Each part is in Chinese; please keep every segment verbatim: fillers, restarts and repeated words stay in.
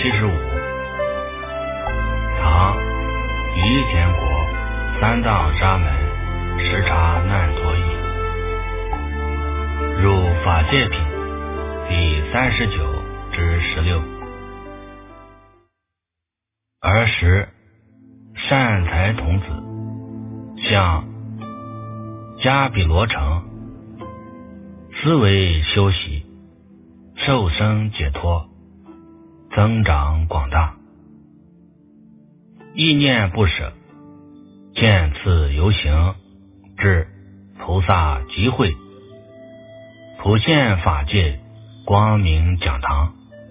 七十五，唐于田国三藏沙门时察难陀译，入法界品第三十九至十六。儿时善财童子向迦毗罗城，思维修习，受生解脱，增长广大，意念不舍，见次游行至菩萨集会，普现法界光明讲堂，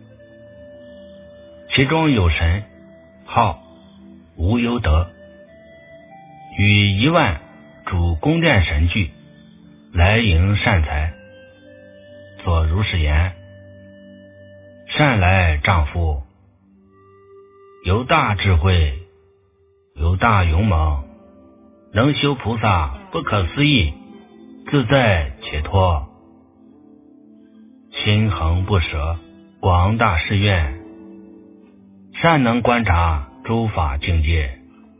其中有神号无忧德，与一万主宫殿神具来迎善财，作如是言：善来丈夫，有大智慧，有大勇猛，能修菩萨不可思议自在解脱，心恒不舍，广大誓愿，善能观察诸法境界，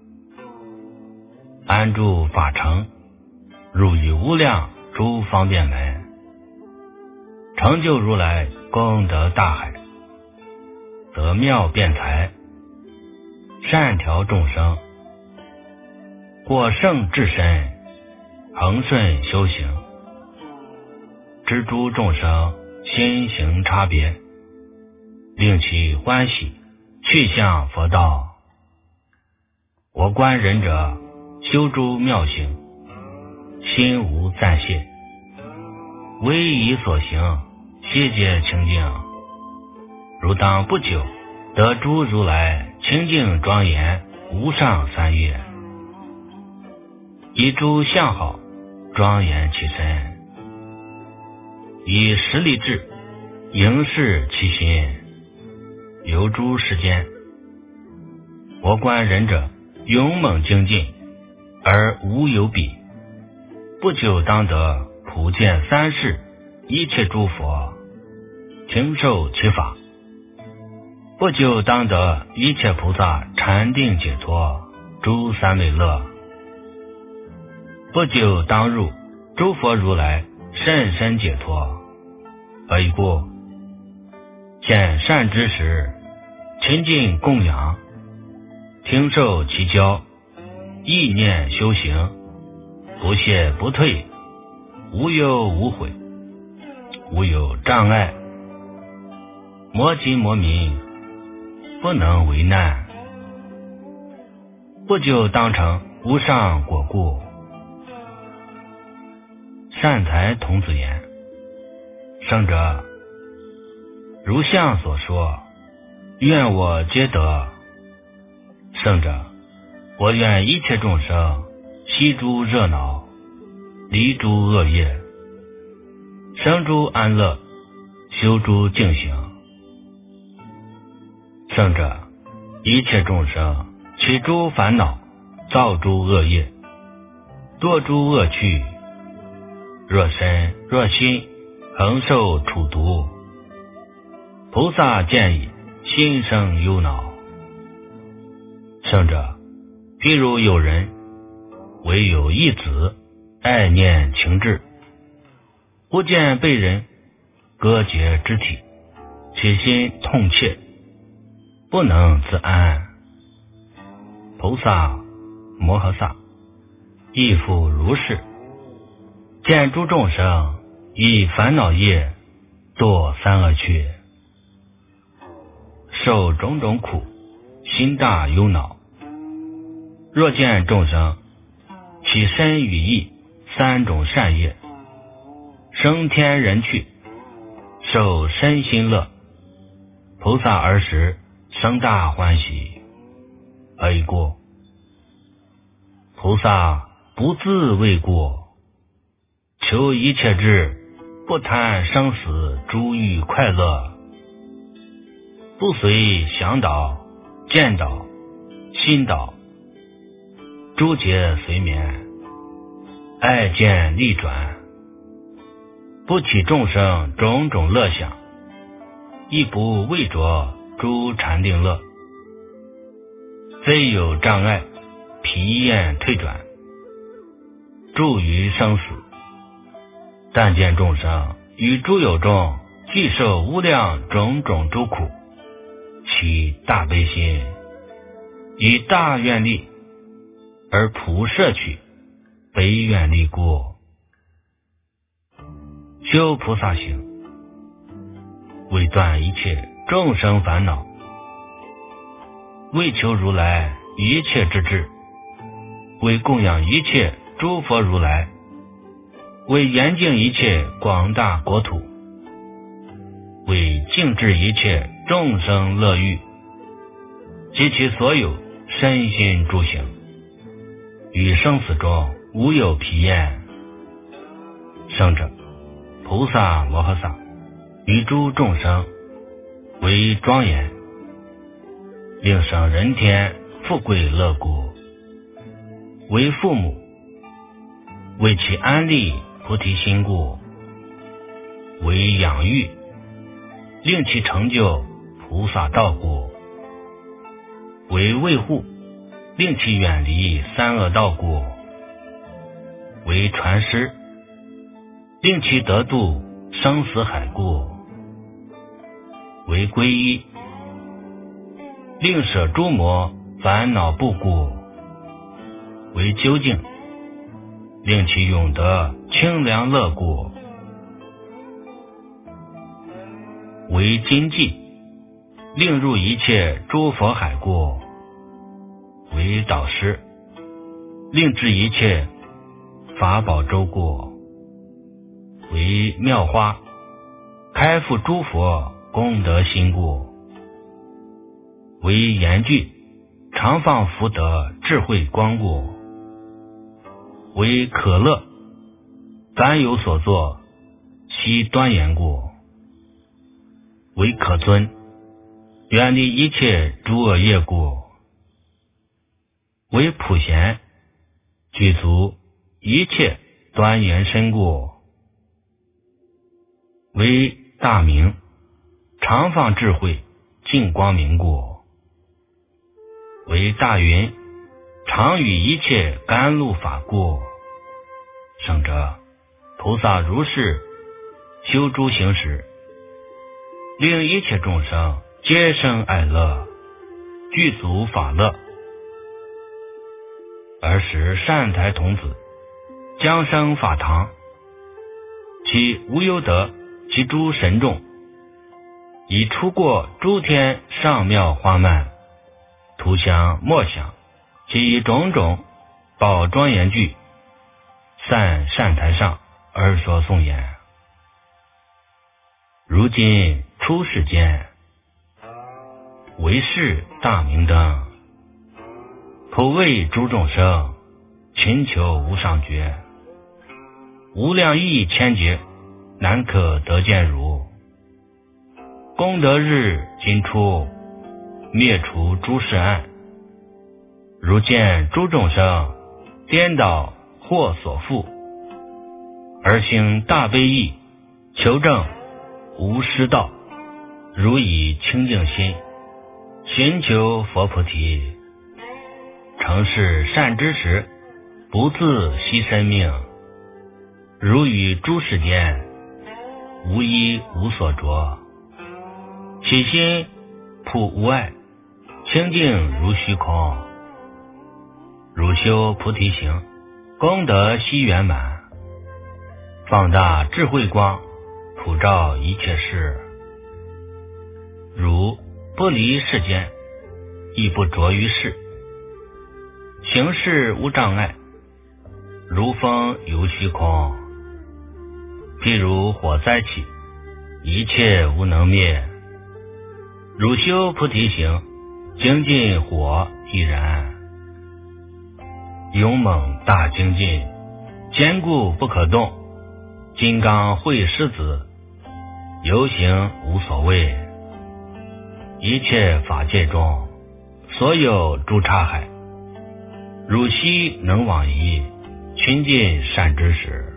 安住法城，入于无量诸方便门，成就如来功德大海，得妙辩才，善调众生，获胜至身，恒顺修行，知诸众生心行差别，令其欢喜，去向佛道。我观仁者修诸妙行，心无暂懈，唯以所行悉皆清净，如当不久得诸如来清净庄严无上三业，以诸相好庄严其身，以实力智迎视其心，游诸世间。我观仁者勇猛精进而无有比，不久当得普见三世一切诸佛，听受其法，不久当得一切菩萨禅定解脱诸三昧乐，不久当入诸佛如来甚深解脱。何以故？见善知识，亲近供养，听受其教，意念修行，不懈不退，无忧无悔，无有障碍，摩吉摩民，不能为难，不久当成无上果故。善财童子言：圣者，如相所说，愿我皆得。圣者，我愿一切众生息诸热闹，离诸恶业，生诸安乐，修诸净行。圣者，一切众生起诸烦恼，造诸恶业，堕诸恶趣，若身若心恒受处毒，菩萨见已，心生忧恼。圣者，譬如有人唯有一子，爱念情志，忽见被人割截肢体，其心痛切，不能自安。菩萨摩诃萨亦复如是，见诸众生以烦恼业堕三恶趣，受种种苦，心大忧恼。若见众生起身语意三种善业，升天人趣，受身心乐，菩萨儿时生大欢喜。何以故？菩萨不自为过，求一切智，不贪生死诸欲快乐，不随想导、见导、心导，诸劫随眠，爱见利转，不起众生种种乐想，亦不为着诸禅定乐。虽有障碍，疲厌退转，住于生死，但见众生与诸有众既受无量种种诸苦，其大悲心以大愿力而普摄取悲愿力故。修菩萨行，为断一切众生烦恼，为求如来一切之智，为供养一切诸佛如来，为严净一切广大国土，为净治一切众生乐欲，及其所有身心诸行，于生死中无有疲厌。圣者菩萨摩诃萨于诸众生为庄严，令生人天富贵乐故，为父母，为其安立菩提心故，为养育，令其成就菩萨道故，为卫护，令其远离三恶道故，为传师，令其得度生死海故，为皈依，令舍诸魔烦恼怖故，为究竟，令其永得清凉乐故，为精进，令入一切诸佛海故，为导师，令知一切法宝周故，为妙花，开复诸佛功德心故，为严具，常放福德智慧光故，为可乐，凡有所作悉端严故，为可尊，远离一切诸恶业故，为普贤，具足一切端严身故，为大明，常放智慧净光明故，为大云，常与一切甘露法故。圣者菩萨如是修诸行时，令一切众生皆生爱乐，具足法乐。尔时善财童子将生法堂，其无忧德，其诸神众已出过诸天上妙花曼，图香墨香，其以种种宝庄严具，散善台上而说颂言：如今出世间，为是大明灯，普为诸众生勤求无上觉，无量亿千劫难可得见如。功德日今出，灭除诸世暗，如见诸众生颠倒或所缚，而行大悲意，求证无失道，如以清净心寻求佛菩提，成事善知识，不自惜生命，如与诸世间无一无所着，起心普无碍，清净如虚空，如修菩提行，功德悉圆满，放大智慧光，普照一切事，如不离世间，亦不着于世，行事无障碍，如风游虚空。譬如火灾起，一切无能灭，如修菩提行，精进火亦然。勇猛大精进，坚固不可动，金刚会狮子，游行无所谓。一切法界中，所有诸刹海，汝悉能往矣，亲近善知识。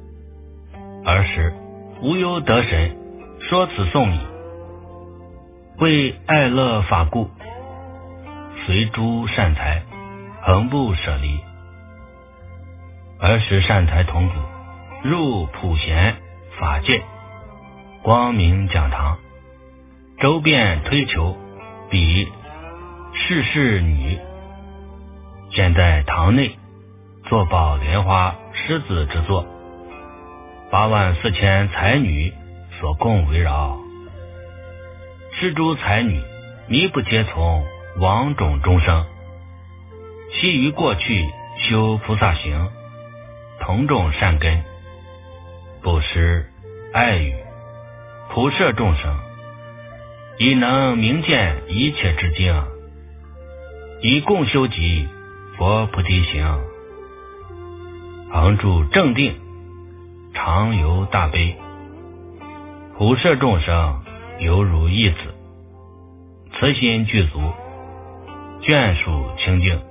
尔时无忧得神说此颂已， 为爱乐法故，随诸善财，恒不舍离。儿时善财童子入普贤法界光明讲堂，周遍推求比世事女，现在堂内坐宝莲花狮子之座，八万四千才女所共围绕。是诸才女弥不皆从往种众生，悉于过去修菩萨行，同种善根，布施爱语普摄众生，已能明见一切之境，以共修集佛菩提行，恒住正定，常游大悲，普摄众生犹如一子，慈心具足，眷属清净，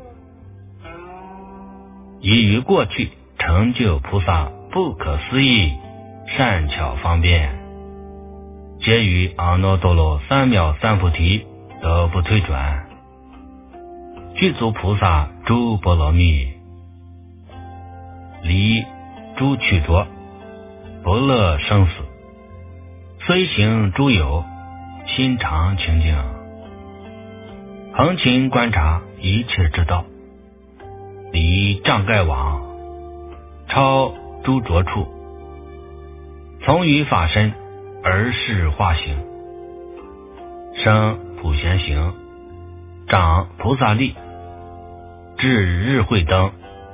已于过去成就菩萨不可思议善巧方便，皆于阿耨多罗三藐三菩提得不退转，具足菩萨诸波罗蜜，离诸曲浊，不乐生死，虽行诸有，心常清净，恒勤观察一切之道，离障盖网，超诸浊处，从于法身而是化形，生普贤行，长菩萨力，至日慧灯，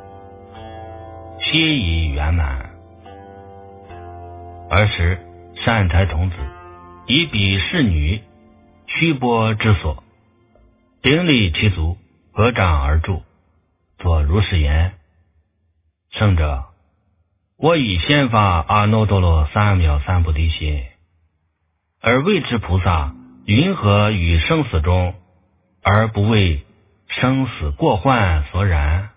悉已圆满。儿时善财童子以彼侍女虚波之所，顶礼其足，合掌而住，作如是言：圣者，我以先发阿耨多罗三藐三菩提心，而谓之菩萨云何于生死中，而不为生死过患所染？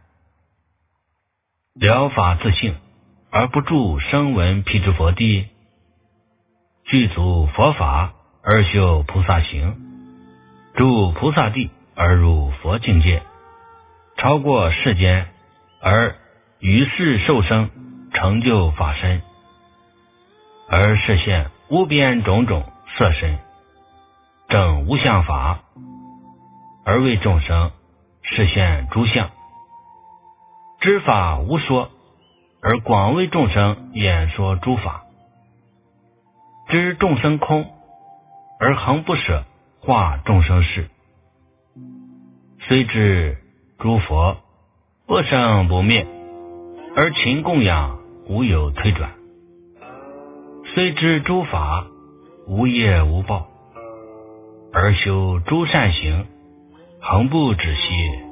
了法自性，而不住声闻辟支佛地，具足佛法而修菩萨行，住菩萨地而入佛境界，超过世间而于世受生，成就法身，而实现无边种种色身，证无相法，而为众生实现诸相，知法无说，而广为众生演说诸法，知众生空，而恒不舍化众生事，虽知诸佛不生不灭，而勤供养无有退转，虽知诸法无业无报，而修诸善行，恒不止息。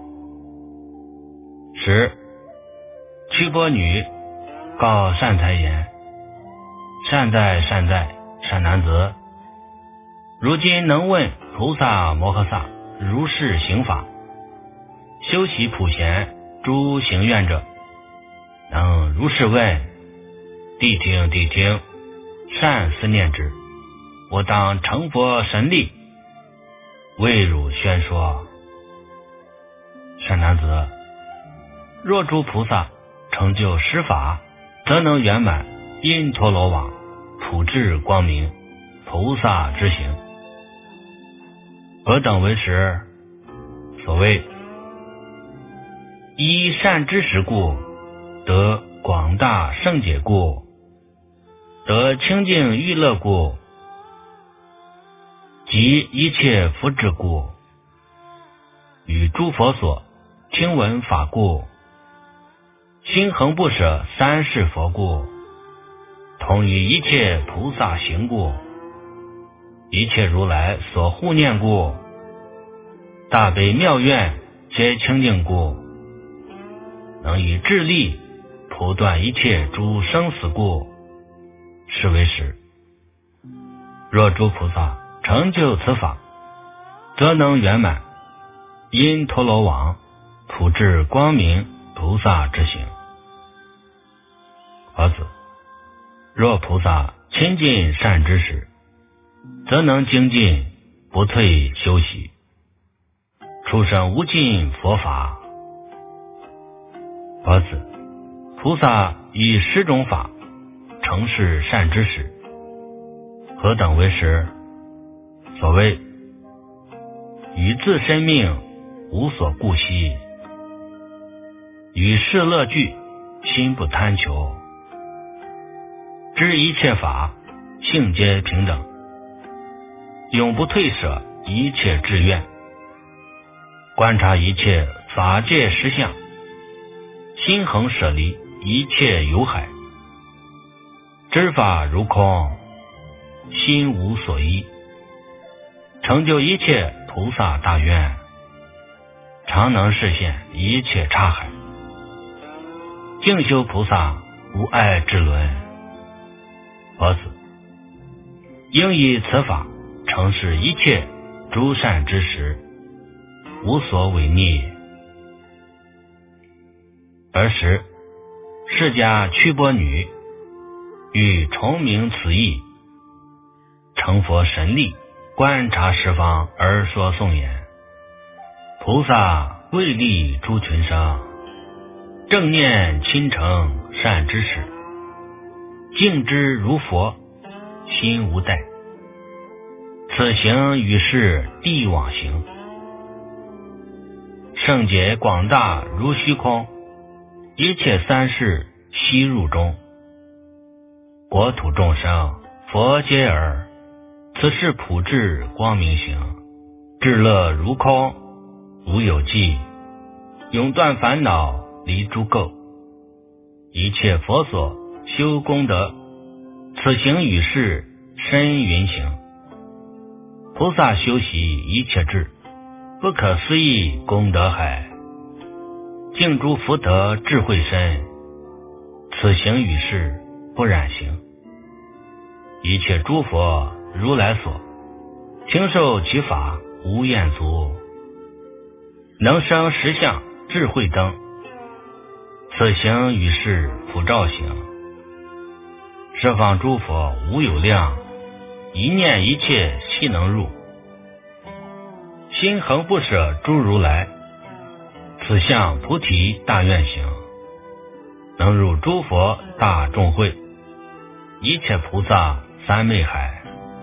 十须波女告善财言：善哉善哉，善男子，如今能问菩萨摩诃萨如是行法，修习普贤诸行愿者，能如是问，谛听谛听，善思念之，我当成佛神力，为汝宣说。善男子，若诸菩萨成就施法，则能圆满因陀罗网，普至光明菩萨之行。何等为实？所谓依善知识故，得广大圣解故，得清净欲乐故，及一切福祉故，与诸佛所听闻法故，心恒不舍三世佛故，同于一切菩萨行故，一切如来所护念故，大悲妙愿皆清净故，能以智力普断一切诸生死故，是为实。若诸菩萨成就此法，则能圆满因陀罗网，普至光明菩萨之行。儿子，若菩萨亲近善知识，则能精进不退休息，出生无尽佛法。佛子，菩萨以十种法成是善知识，何等为十？所谓与自身命无所顾惜，与世乐具心不贪求，知一切法性皆平等，永不退舍一切志愿，观察一切法界实相，心恒舍离一切有害，知法如空，心无所依，成就一切菩萨大愿，常能实现一切刹海，净修菩萨无碍智轮。佛子，应以此法成是一切诸善之时，无所违逆。尔时释迦屈波女欲重明此义，成佛神力，观察十方而说颂言：菩萨为利诸群生，正念亲诚善知识，敬之如佛，心无怠，此行与是地往行，圣解广大如虚空，一切三世悉入中，国土众生佛皆尔，此是普智光明行，智乐如空，无有际，永断烦恼离诸垢，一切佛所修功德，此行与是深云行，菩萨修习一切智，不可思议功德海，净诸福德智慧深，此行与是不染行，一切诸佛如来所，听受其法无厌足，能生实相智慧灯，此行与是普照行，十方诸佛无有量，一念一切悉能入，心恒不舍诸如来，此相菩提大愿行，能入诸佛大众会，一切菩萨三昧海，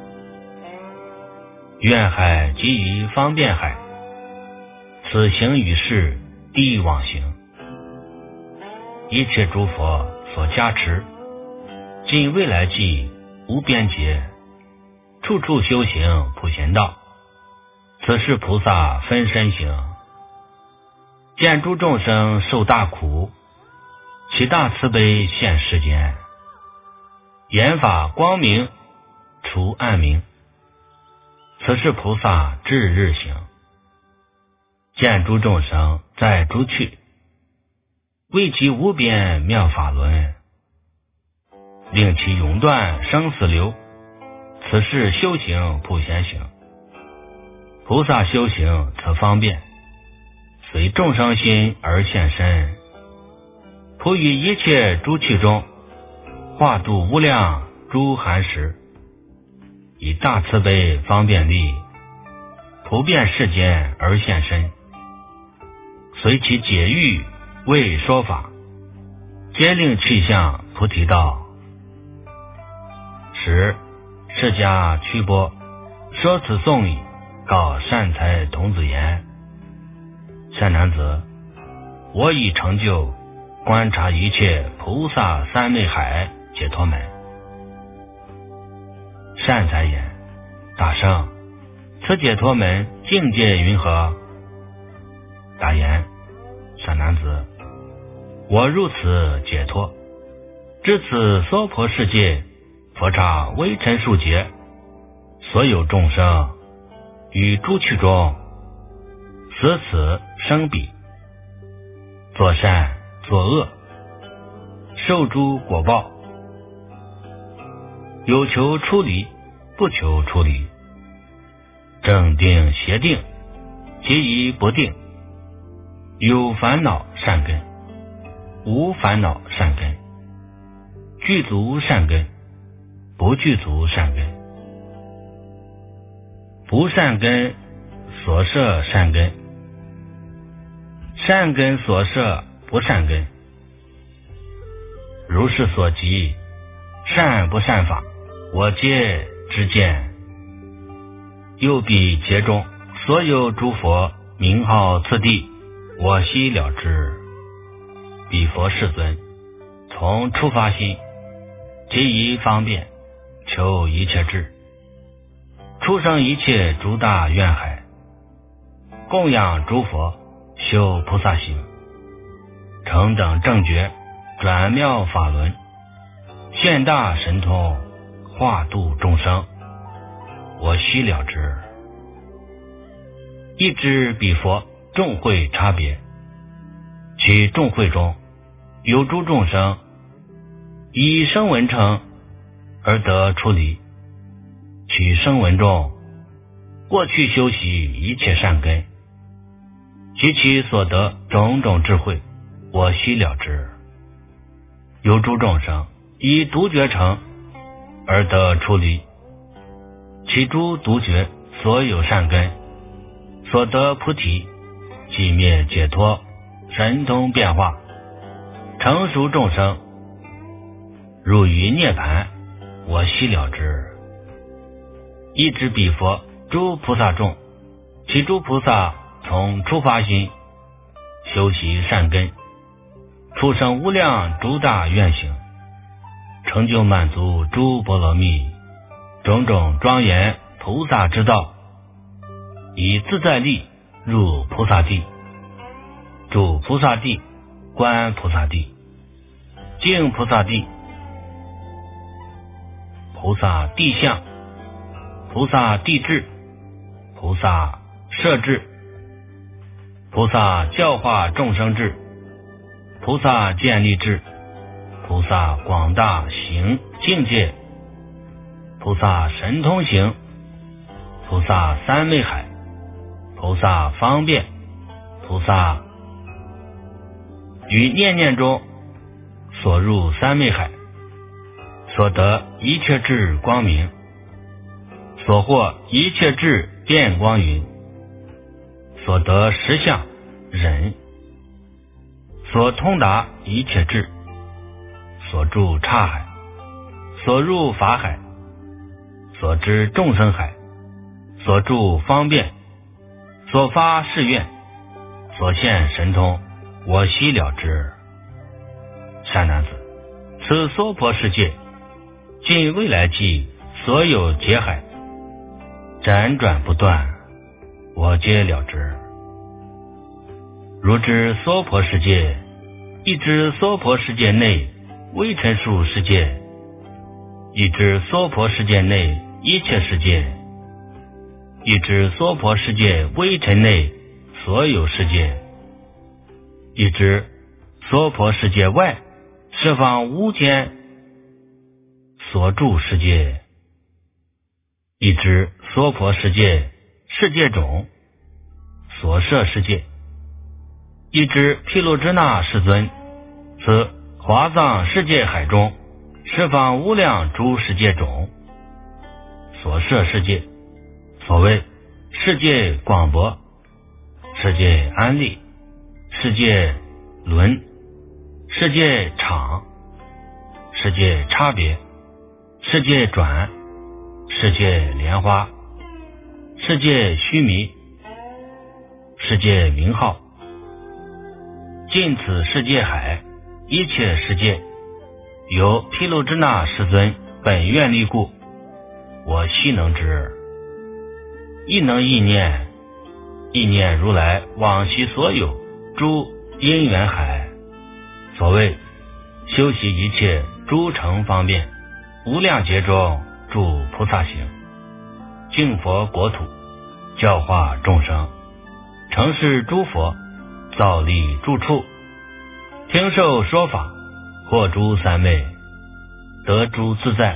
愿海即于方便海，此行与是地往行，一切诸佛所加持，今未来际无边劫，处处修行普贤道，此是菩萨分身行，见诸众生受大苦，其大慈悲现世间，言法光明除暗明，此是菩萨至日行，见诸众生在诸趣，为其无边妙法轮，令其永断生死流，此是修行普贤行，菩萨修行此方便，随众生心而现身，普于一切诸趣中，化度无量诸寒食，以大慈悲方便力，普遍世间而现身，随其解欲为说法，皆令去向菩提道。十释迦屈波说此颂语，告善财童子言：善男子，我已成就观察一切菩萨三昧海解脱门。善财言：大圣，此解脱门境界云何？答言：善男子，我入此解脱，至此娑婆世界，佛刹微尘数劫，所有众生于诸趣中，死此生彼，作善作恶，受诸果报，有求出离，不求出离，正定邪定，皆宜不定，有烦恼善根，无烦恼善根，具足善根，不具足善根， 不善根所摄善根，善根所摄不善根。如是所及，善不善法，我皆知见。又彼劫中所有诸佛名号次第，我悉了知。彼佛世尊从初发心，即以方便求一切智，出生一切诸大愿海，供养诸佛修菩萨行，成等正觉，转妙法轮，现大神通，化度众生，我悉了知。一知彼佛众会差别，其众会中有诸众生以声闻乘而得出离，其声闻中过去修习一切善根，及其所得种种智慧，我悉了知。有诸众生以独觉乘而得出离，其诸独觉所有善根，所得菩提，寂灭解脱，神通变化，成熟众生，入于涅槃，我悉了知。一知彼佛诸菩萨众，其诸菩萨从初发心，修习善根，出生无量诸大愿行，成就满足诸波罗蜜，种种庄严菩萨之道，以自在力入菩萨地，住菩萨地，观菩萨地，净菩萨地，菩萨地相，菩萨地智，菩萨摄智，菩萨教化众生智，菩萨建立智，菩萨广大行境界，菩萨神通行，菩萨三昧海，菩萨方便，菩萨于念念中所入三昧海，所得一切智光明，所获一切智变光云，所得实相忍，所通达一切智，所住刹海，所入法海，所知众生海，所住方便，所发誓愿，所现神通，我悉了知。善男子，此娑婆世界尽未来际所有劫海，辗转不断，我皆了知。如知娑婆世界，亦知娑婆世界内微尘数世界，亦知娑婆世界内一切世界，亦知娑婆世界微尘内所有世界，亦知娑婆世界外十方无间所住世界，亦知娑婆世界世界种所摄世界，亦知毗卢遮那世尊此华藏世界海中十方无量诸世界种所摄世界，所谓世界广博，世界安立，世界轮，世界场，世界差别，世界转，世界莲花，世界须弥，世界名号，尽此世界海，一切世界由毗卢遮那世尊本愿力故，我悉能知。亦能意念，意念如来往昔所有诸因缘海，所谓修习一切诸乘方便，无量劫中住菩萨行，净佛国土，教化众生，承事诸佛，造立住处，听受说法，获诸三昧，得诸自在，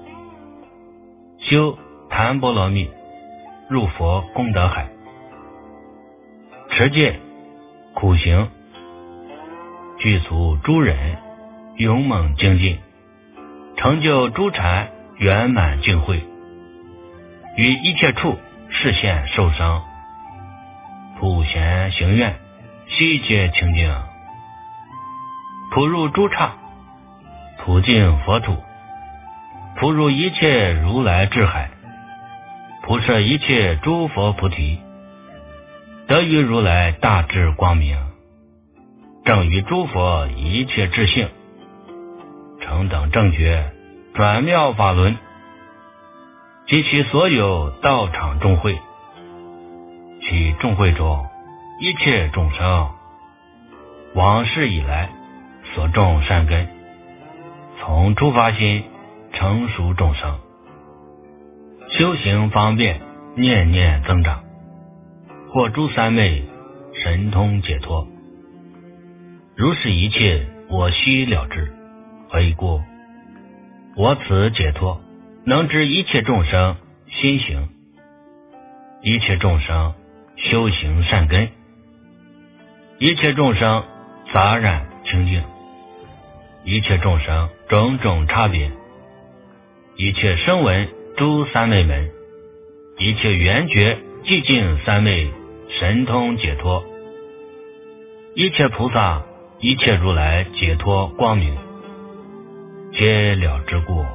修檀波罗蜜，入佛功德海，持戒苦行，具足诸忍，勇猛精进，成就诸禅圆满净慧，于一切处视线受伤，普贤行愿，悉皆清净，普入诸刹，普净佛土，普入一切如来智海，普摄一切诸佛菩提，得于如来大智光明，正于诸佛一切智性，成等正觉，转妙法轮，及其所有道场众会，其众会中一切众生，往世以来所种善根，从初发心成熟众生，修行方便，念念增长，获诸三昧，神通解脱。如是一切我须了知，何以故？我此解脱能知一切众生心行，一切众生修行善根，一切众生杂染清净，一切众生种种差别，一切声闻诸三昧门，一切缘觉寂静三昧神通解脱，一切菩萨一切如来解脱光明，皆了之故。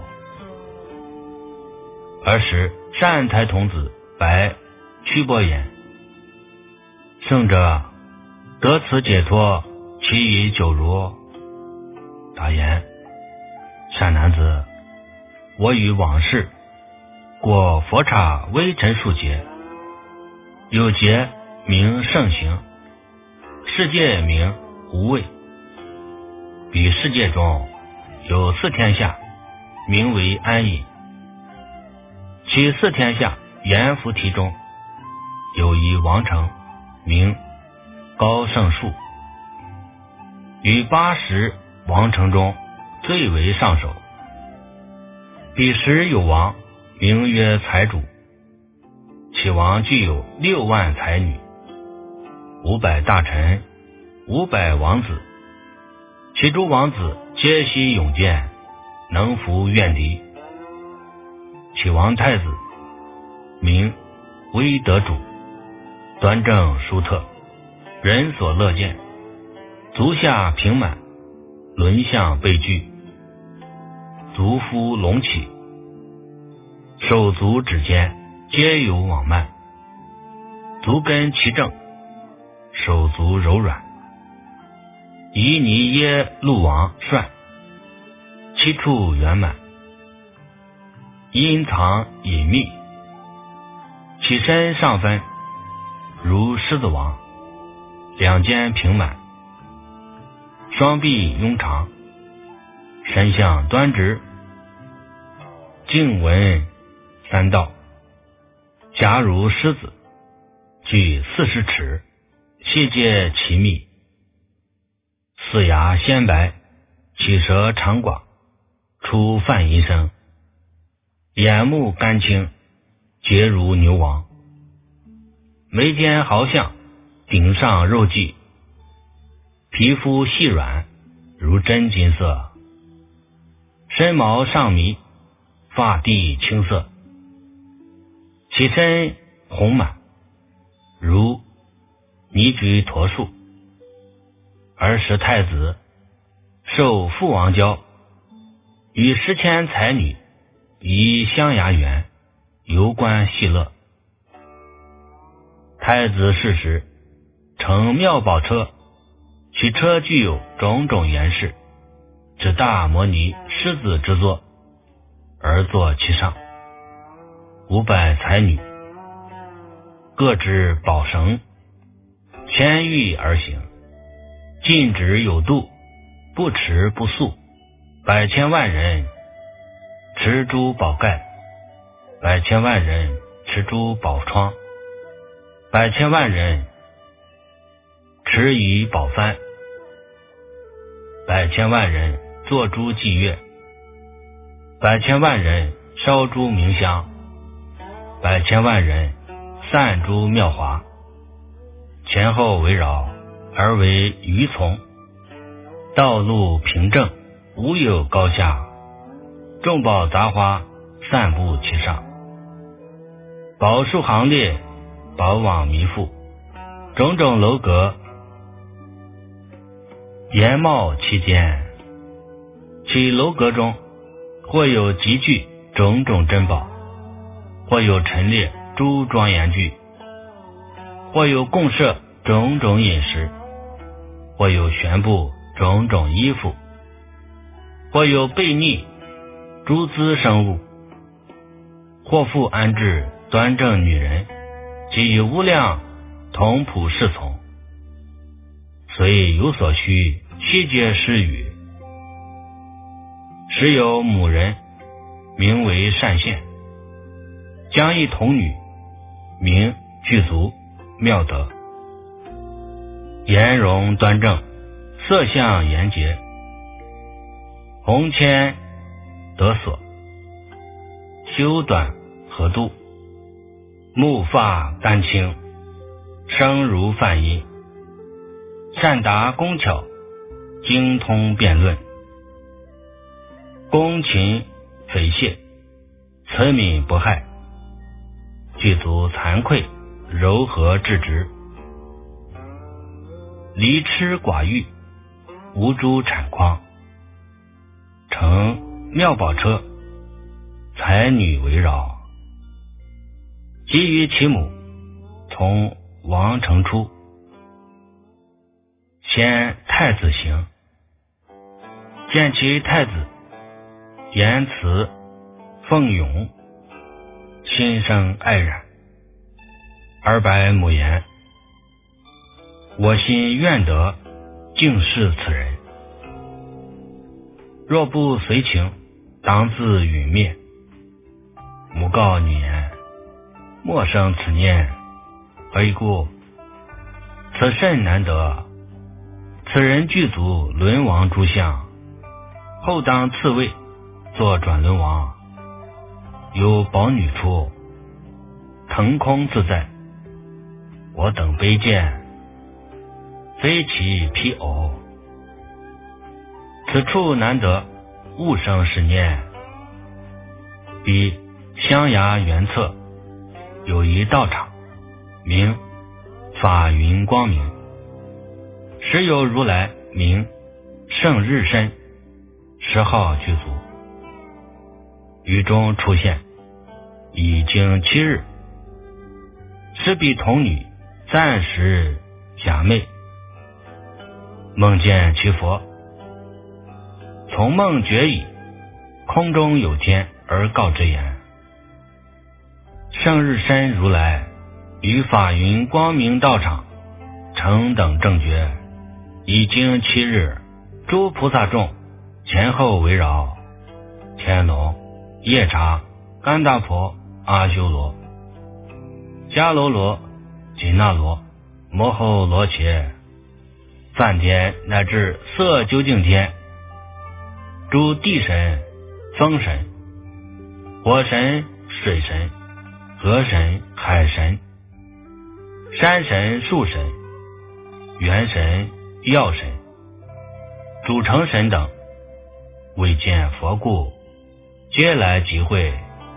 尔时善财童子白屈波言：圣者，得此解脱，其已久如？答言：善男子，我于往世过佛刹微尘数劫，有劫名圣行，世界名无畏。彼世界中有四天下，名为安隐。其四天下阎浮提中有一王城，名高胜树，于八十王城中最为上首。彼时有王，名曰财主，其王具有六万才女，五百大臣，五百王子，其诸王子皆悉勇健，能服怨敌。其王太子名威德主，端正殊特，人所乐见，足下平满，轮相备具，足肤隆起，手足指尖皆有网幔，足跟其正，手足柔软，夷尼耶路王涮，七处圆满，阴藏隐秘，其身上分如狮子王，两肩平满，双臂雍长，身相端直，颈纹三道，颊如狮子，具四十尺，细皆其密，四牙鲜白，其舌长寡，出泛音声，眼目干清，皆如牛王，眉间毫像，顶上肉髻，皮肤细软，如真金色，身毛上迷，发地青色，其身红满，如泥菊驼树。儿时太子受父王教，与十千才女移香崖园，游观戏乐。太子逝时，乘妙宝车，其车具有种种严饰，指大摩尼狮子之座，而坐其上。五百才女各执宝绳，牵玉而行，禁止有度，不持不速，百千万人持珠宝盖，百千万人持珠宝窗，百千万人持以宝幡，百千万人坐珠祭月，百千万人烧珠冥香，百千万人散珠妙华，前后围绕而为鱼丛，道路平正，无有高下，众宝杂花散布其上， 宝树行列，宝网弥覆，种种楼阁，檐帽其间。其楼阁中，或有集聚种种珍宝，或有陈列诸庄严具，或有供设种种饮食，或有悬布种种衣服，或有悖逆诸资生物，或复安置端正女人，及以无量同仆侍从，虽有所需，悉皆施予。时有母人，名为善现，将一童女，名具足妙德，颜容端正，色相严洁，红铅得所，修短合度，目发丹青，声如梵音，善达工巧，精通辩论，恭勤匪懈，慈悯不害，具足惭愧，柔和至直，离痴寡欲，无诸产筐，乘妙宝车，才女围绕，及于其母，从王城出，先太子行，见其太子言辞奉咏，心生爱染，而白母言：我心愿得敬视此人，若不随情，当自陨灭。母告女言：莫生此念，何以故？此甚难得，此人具足轮王诸相，后当次位，作转轮王，有宝女出，腾空自在，我等卑贱，非其披偶。此处难得，勿生是念。彼香崖原侧有一道场，名法云光明，时有如来名胜日身，十号具足，于中出现，已经七日。是彼童女暂时假寐，梦见其佛，从梦觉矣，空中有天，而告之言：胜日身如来于法云光明道场成等正觉，已经七日，诸菩萨众前后围绕，天龙、夜叉、干达婆、阿修罗、迦楼罗、紧那罗、摩吼罗伽、梵天乃至色究竟天，诸地神、风神、火神、水神、河神、海神、山神、树神、元神、药神、主成神等，未见佛故，皆来集会。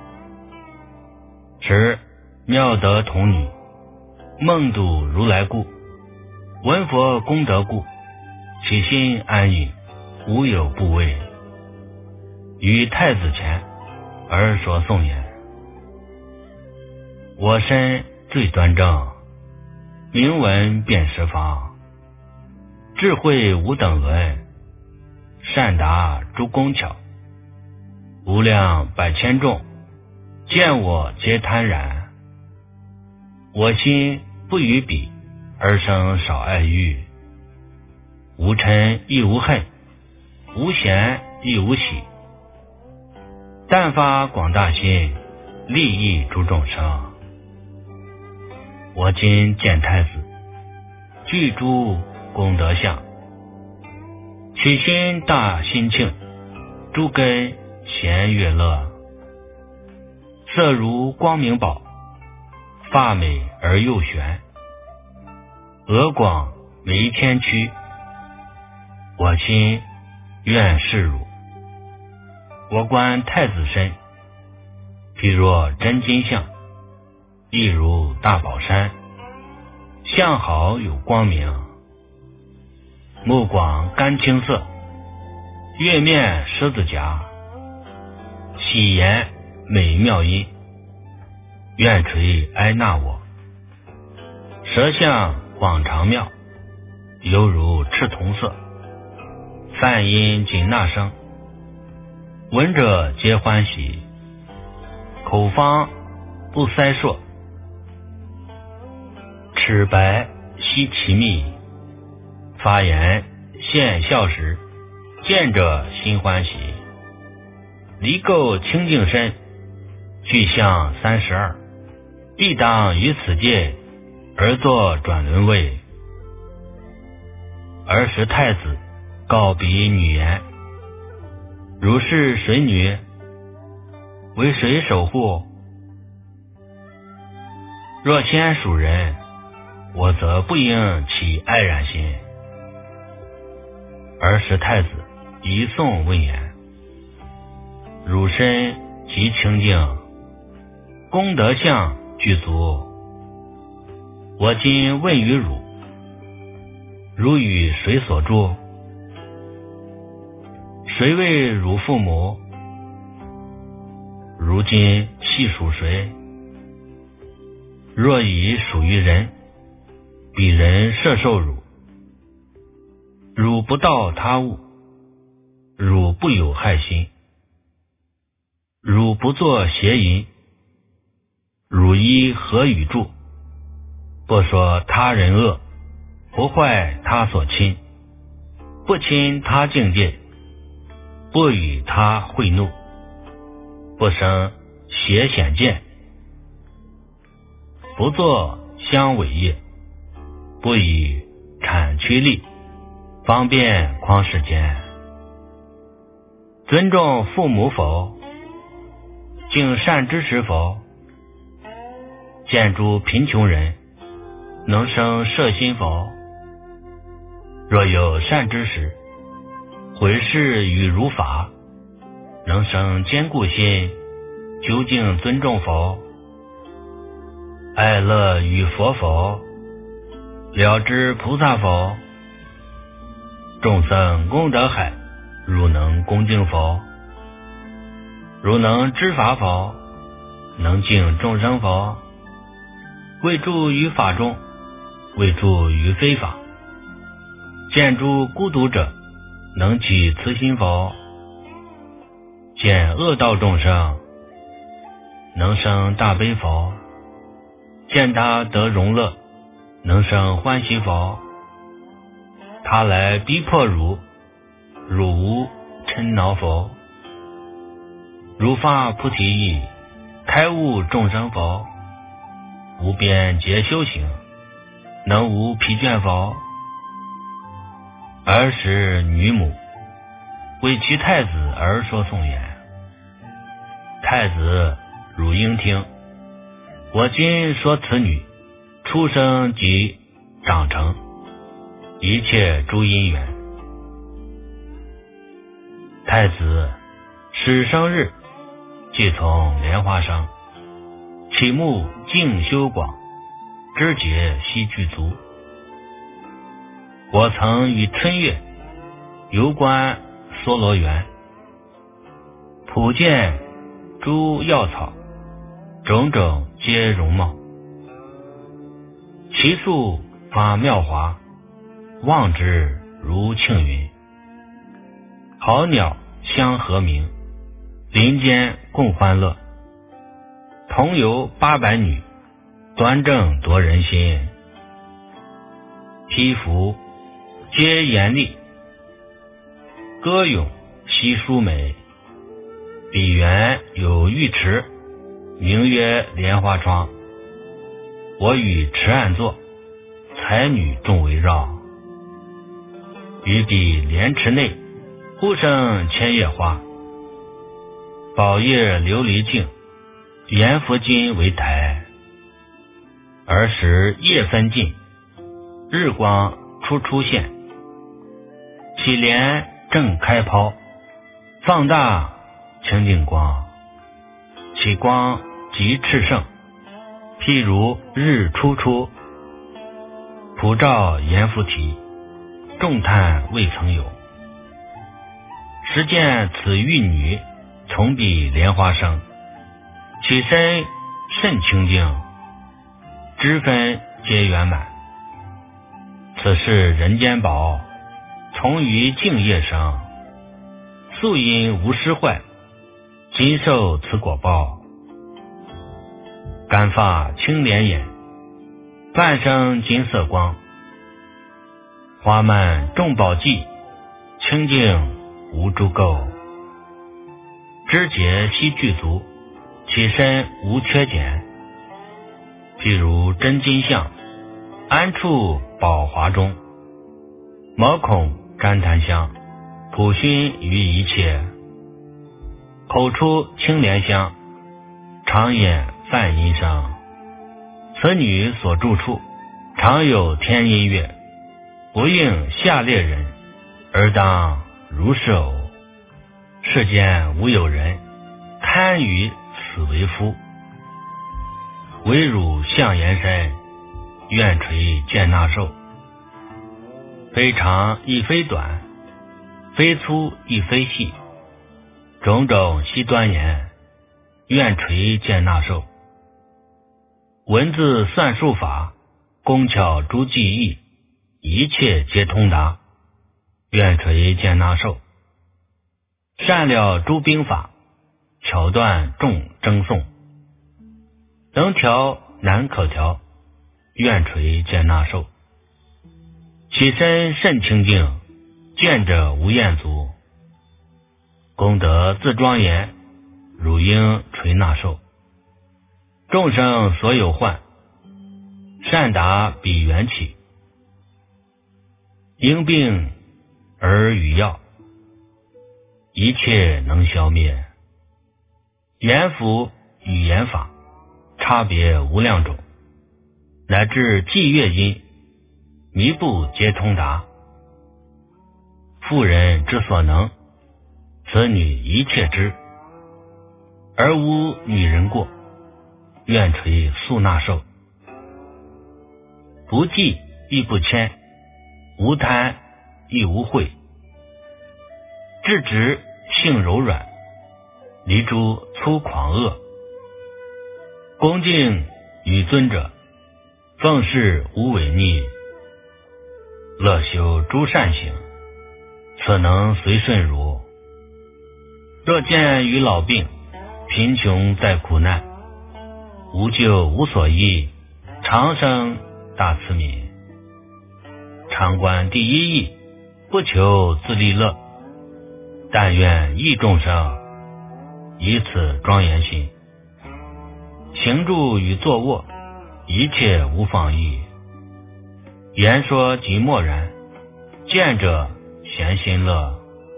时妙德童女梦睹如来故，闻佛功德故，其心安隐，无有怖畏，于太子前而说颂言：我身最端正，名闻遍十方，智慧无等伦，善达诸工巧，无量百千众，见我皆贪然。我心不与彼，而生少爱欲，无嗔亦无恨，无嫌亦无喜，但发广大心，利益诸众生。我今见太子，具诸功德相，起心大心庆，诸根咸悦乐，色如光明宝，发美而又玄，额广为天躯，我心愿视汝。我观太子身，譬若真金像， 一如大宝山，相好有光明，目光干青色，月面狮子颊，喜颜美妙音，愿垂哀纳我。舌相广长妙，犹如赤铜色，梵音紧那声，闻者皆欢喜。口方不塞硕，齿白稀其密，发言现笑时，见者心欢喜。离垢清净身，具相三十二，必当于此界而作转轮位。儿时太子告彼女言：如是水女，为谁守护？若先属人，我则不应起爱染心。儿时太子一诵问言：汝身极清净，功德相具足。我今问于汝，汝与谁所住？谁为汝父母？如今系属谁？若已属于人，彼人摄受汝。汝不盗他物，汝不有害心，汝不作邪淫，汝依何与住？不说他人恶，不坏他所亲，不侵他境界，不与他会怒，不生邪显见，不作相违业，不以产趋利，方便匡世间。尊重父母否？敬善知识否？见诸贫穷人，能生摄心否？若有善知识，回视与如法，能生坚固心，究竟尊重否？爱乐与佛否？了知菩萨否？众生功德海，汝能恭敬否？汝能知法否？能敬众生否？未住于法中，未住于非法。见诸孤独者，能起慈心否？见恶道众生，能生大悲否？见他得荣乐，能生欢喜否？他来逼迫汝，汝无嗔恼否？汝发菩提意，开悟众生否？无边劫修行，能无疲倦否？儿时女母为其太子而说颂言：太子汝应听，我今说此女出生及长成一切诸因缘。太子始生日，即从莲花生，其目净修广，枝节悉具足。我曾于春月游观梭罗园，普见诸药草，种种皆容貌，其数发妙华，望之如庆云。好鸟相和鸣，林间共欢乐。同游八百女，端正夺人心。披服皆严厉，歌咏悉殊美。彼园有浴池，名曰莲花窗。我与池岸坐，才女众围绕。于彼莲池内，忽生千叶花，宝叶琉璃镜，阎浮金为台。儿时夜分尽，日光初出现，其莲正开抛，放大清净光，其光极炽盛， 譬如日初出，普照阎浮提，众叹未曾有。时见此玉女，从彼莲花生，其身甚清净，脂分皆圆满。此是人间宝，从于净业生，素因无失坏，今受此果报。干发青莲眼，半生金色光，花蔓众宝髻，清净无诸垢。肢节悉具足，其身无缺减。譬如真金像，安处宝华中，毛孔旃檀香，普熏于一切。口出青莲香，常眼梵音声。此女所住处，常有天音乐，不应下列人，而当如是偶。世间无有人堪与此为夫，唯汝相延伸，愿垂见那寿。非长亦非短，非粗亦非细，种种悉端严，愿垂见那寿。文字算术法，工巧诸技艺，一切皆通达，愿垂见那寿。善了诸兵法，巧断众争讼，能调难可调，愿垂见那寿。其身甚清净，见者无厌足，功德自庄严，汝应垂那寿。众生所有患，善达彼缘起，因病而与药，一切能消灭。言符与言法，差别无量种，乃至伎乐音，弥不皆通达。妇人之所能，此女一切知，而无女人过，愿垂素那寿。不计亦不谦，无贪亦无慧，质直性柔软，离诸粗狂恶。恭敬与尊者，奉事无违逆，乐修诸善行，此能随顺汝。若见于老病，贫穷在苦难，无救无所依，长生大慈悯。常观第一义，不求自利乐，但愿益众生，以此庄严心。行住与坐卧，一切无妨益。言说即默然，见者闲心乐。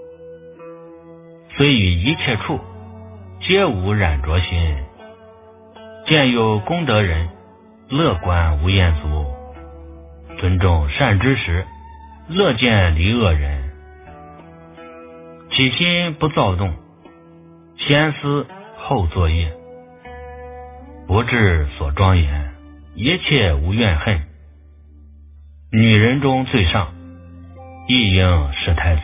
虽于一切处，皆无染着心。见有功德人，乐观无厌足。尊重善知识，乐见离恶人。起心不躁动，先思后作业。不至所庄严，一切无怨恨。女人中最上，亦应识太子。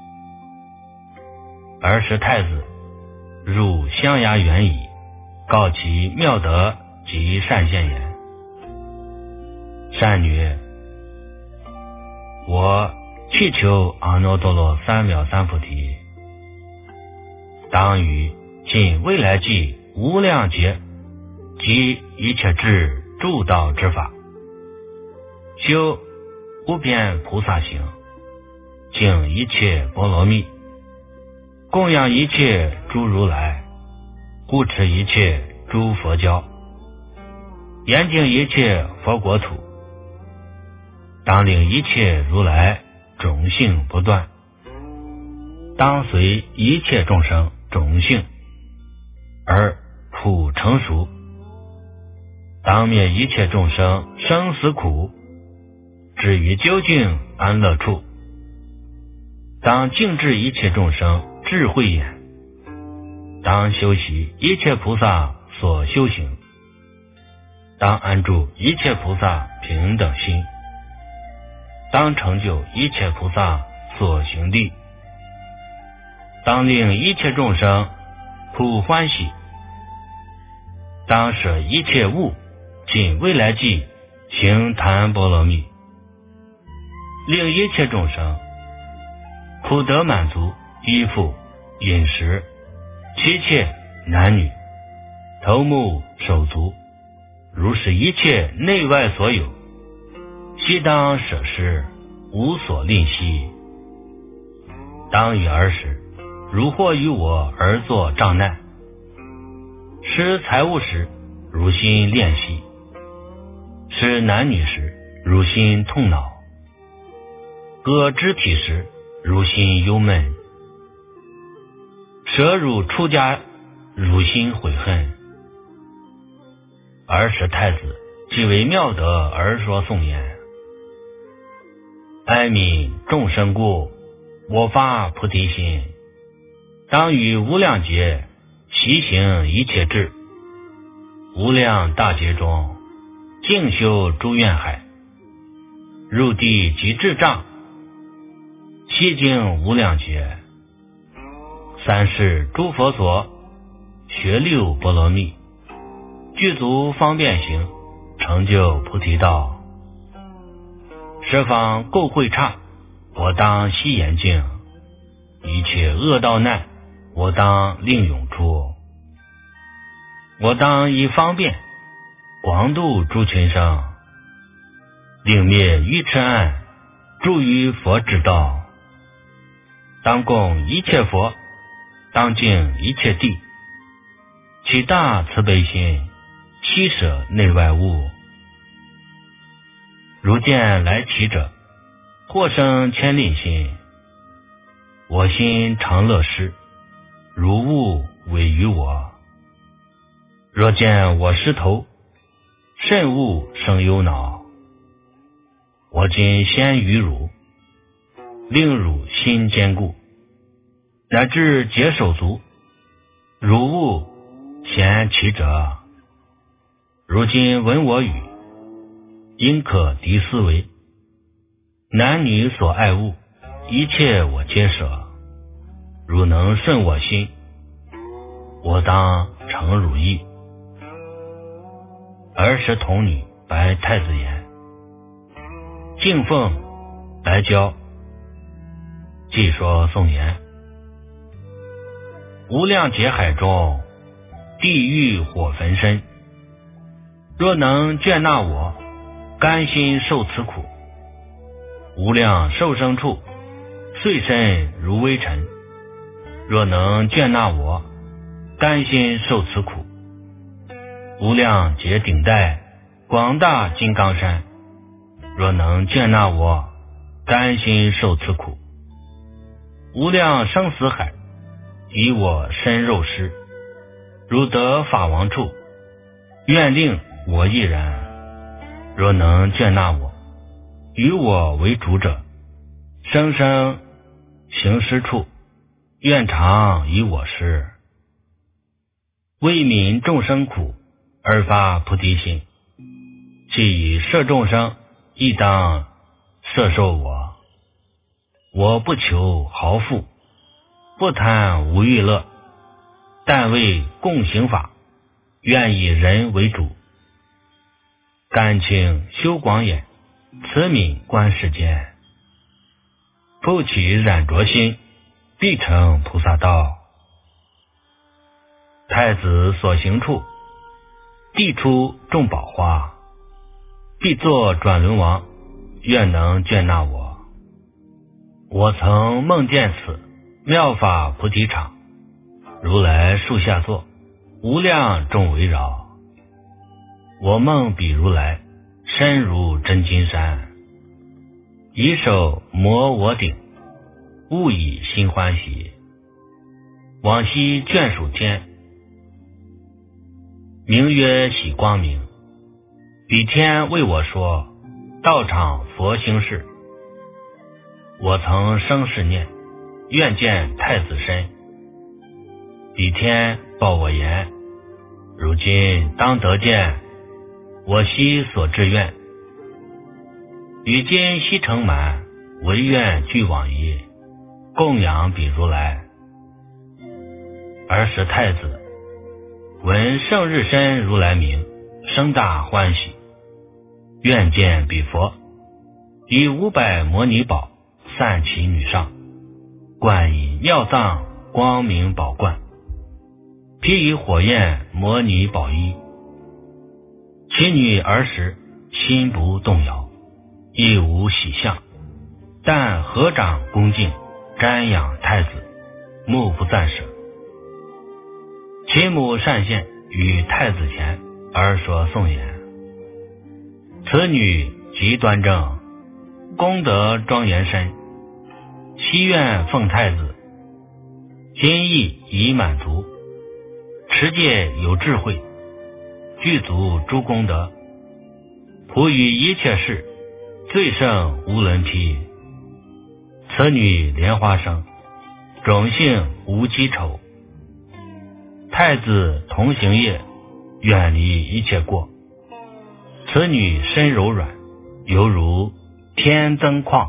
而识太子入香崖园矣，告其妙德及善现言。善女，我去求阿耨多罗三藐三菩提，当于尽未来际无量劫及一切智助道之法，修无边菩萨行，净一切波罗蜜，供养一切诸如来，护持一切诸佛教，严净一切佛国土，当令一切如来种性不断，当随一切众生种性而普成熟，当灭一切众生生死苦，至于究竟安乐处，当净治一切众生智慧眼，当修习一切菩萨所修行， 当安住一切菩萨平等心，当成就一切菩萨所行地，当令一切众生普欢喜，当舍一切物尽未来际行檀波罗蜜，令一切众生普得满足衣服饮食妻妾男女头目手足，如是一切内外所有，悉当舍施，无所吝惜。当与儿时，如或于我而作障难；施财物时，如心恋惜；施男女时，如心痛恼；割肢体时，如心忧闷；舍辱出家，如心悔恨。尔时太子即为妙德而说颂言：哀悯众生故，我发菩提心，当于无量劫习行一切智，无量大劫中净修诸愿海，入地即智障，悉经无量劫，三世诸佛所学六波罗蜜，具足方便行，成就菩提道。十方垢秽刹，我当悉严净；一切恶道难，我当令永出。我当以方便广度诸群生，令灭愚痴暗，住于佛之道。当供一切佛，当净一切地，起大慈悲心，悉舍内外物。如见来其者，或生千吝心，我心常乐施，如物委于我。若见我失头，甚勿生忧恼。我今先于汝，令汝心坚固，乃至解手足，汝勿嫌其者。如今闻我语，应可敌思维。男女所爱物，一切我皆舍。汝能顺我心，我当成汝意。儿时童女白太子言：敬奉来教。即说颂言：无量劫海中，地狱火焚身，若能眷纳我，甘心受此苦。无量受生处，碎身如微尘，若能眷纳我，甘心受此苦。无量劫顶戴，广大金刚山，若能眷纳我，甘心受此苦。无量生死海，以我身肉尸，如得法王处，愿令我亦然。若能眷纳我，与我为主者，生生行施处，愿常以我施。为悯众生苦，而发菩提心，既以摄众生，亦当摄受我。我不求豪富，不贪无欲乐，但为共行法，愿以人为主。甘清修广眼，慈悯观世间，复起染浊心，必成菩萨道。太子所行处，地出众宝花，必作转轮王，愿能眷纳我。我曾梦见此妙法菩提场，如来树下坐，无量众围绕。我梦比如来，身如真金山，以手摩我顶，悟以心欢喜。往昔眷属天，名曰喜光明，彼天为我说道场佛行事。我曾生世念，愿见太子身。彼天报我言：如今当得见， 我昔所志愿，与今悉成满，唯愿俱往矣，供养彼如来。尔时太子闻胜日身如来名，生大欢喜，愿见彼佛，以五百摩尼宝散其女上，冠以妙藏光明宝冠，披以火焰摩尼宝衣。其女儿时心不动摇，亦无喜相，但合掌恭敬，瞻仰太子，目不暂舍。其母善现于太子前，而说颂言：此女极端正，功德庄严深，希愿奉太子，心意已满足，持戒有智慧，具足诸功德，普于一切事，最胜无伦匹。此女莲花生，种性无积丑，太子同行业，远离一切过。此女身柔软，犹如天增旷，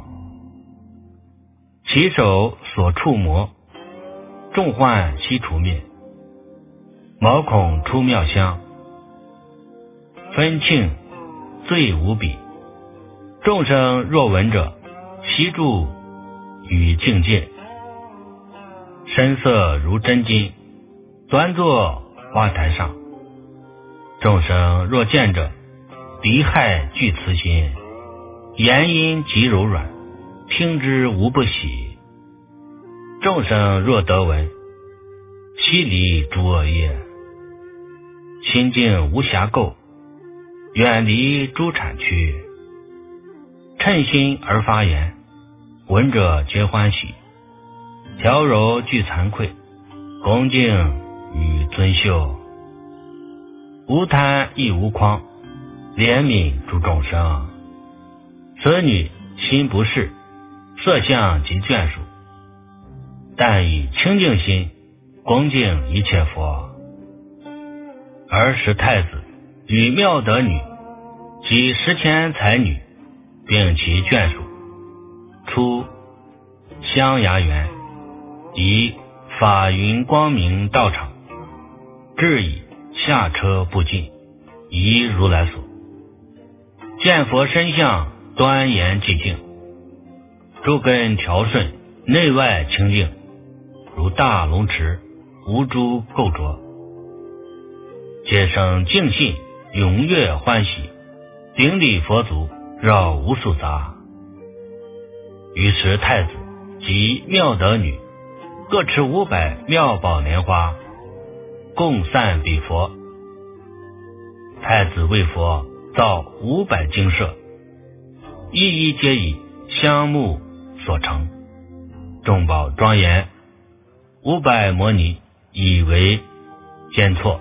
其手所触摩，众患悉除灭，毛孔出妙香，分庆最无比。众生若闻者，悉住于境界，身色如真金，端坐花台上。众生若见者，敌害具慈心，言音极柔软，听之无不喜。众生若得闻，悉离诸恶业，心境无暇垢，远离诸产区，称心而发言，闻者皆欢喜，调柔具惭愧，恭敬与尊秀，无贪亦无诳，怜悯诸众生。此女心不是，色相及眷属，但以清净心恭敬一切佛。尔时太子与妙德女及十千才女，并其眷属，出香崖园，以法云光明道场，至以下车不进，移如来所。见佛身相端严寂静，诸根调顺，内外清净，如大龙池，无诸垢浊，皆生净信，踊跃欢喜，顶礼佛足，绕无数杂。于是太子及妙德女各持五百妙宝莲花，共散彼佛。太子为佛造五百精舍，一一皆以香木所成，众宝庄严，五百摩尼以为间错。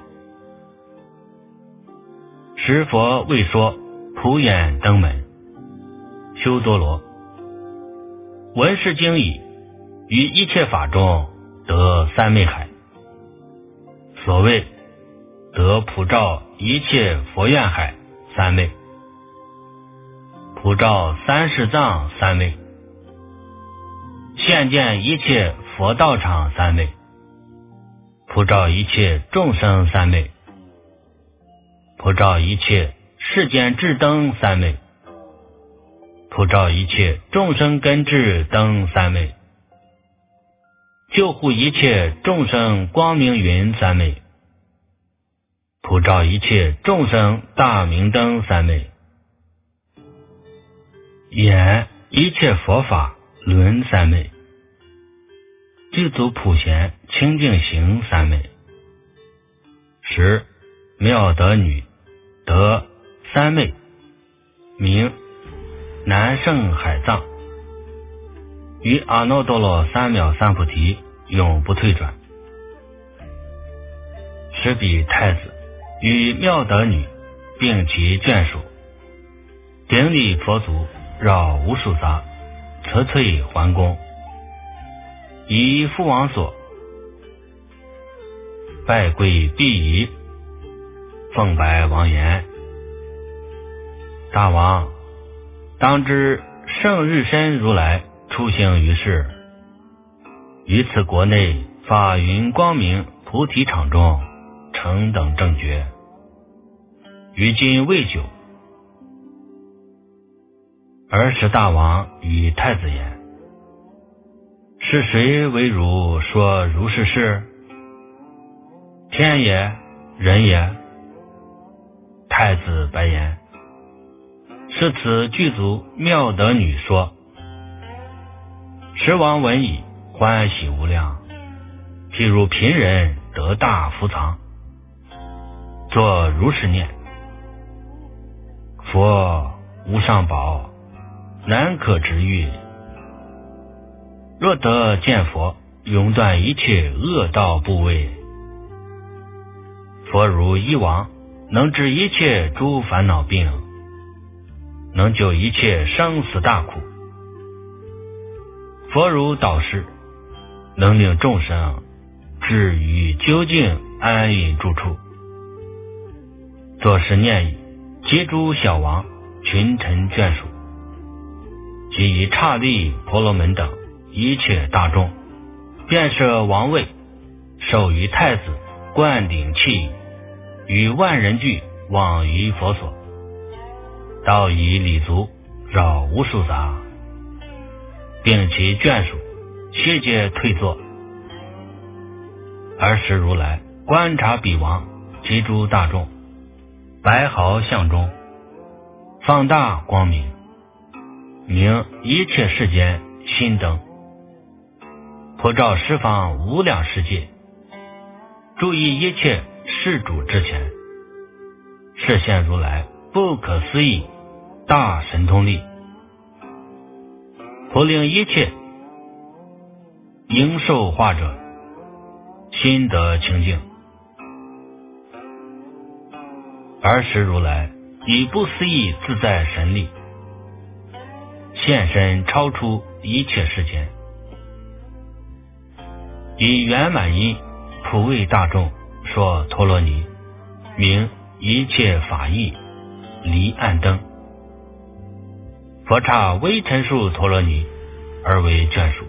时佛未说普眼登门，修多罗，闻是经已，于一切法中得三昧海。所谓得普照一切佛愿海三昧，普照三世藏三昧，现见一切佛道场三昧，普照一切众生三昧，普照一切世间智灯三昧，普照一切众生根智灯三昧，救护一切众生光明云三昧，普照一切众生大明灯三昧，演一切佛法轮三昧，具足普贤清净行三昧。十妙德女得三昧，名南胜海藏，于阿耨多罗三藐三菩提永不退转。时彼太子与妙德女并其眷属，顶礼佛足，绕无数杂，辞退还宫，以父王所，拜跪毕仪，奉白王言： 大王，当知圣日身如来出行于世，于此国内法云光明菩提场中成等正觉，于今未久。尔时大王与太子言：是谁为汝说如是事？天也，人也？太子白言：是此具足妙德女说。时王闻已，欢喜无量，譬如贫人得大福藏，作如是念：佛无上宝，难可值喻。若得见佛，永断一切恶道部位。佛如医王，能治一切诸烦恼病，能救一切生死大苦。佛如导师，能令众生至于究竟安隐住处。作是念已，及诸小王、群臣眷属，即以刹利婆罗门等一切大众，便设王位，授于太子灌顶器，与万人俱往于佛所，道以礼足绕无数匝，并其眷属悉皆退坐。尔时如来观察彼王及诸大众，白毫相中，放大光明，明一切世间心灯，普照十方无量世界，注意一切世主之前，示现如来不可思议大神通力，普令一切应受化者心得清净。尔时如来以不思议自在神力，现身超出一切世间，以圆满音普为大众说陀罗尼，名一切法义离暗灯。佛刹微尘数陀罗尼而为眷属。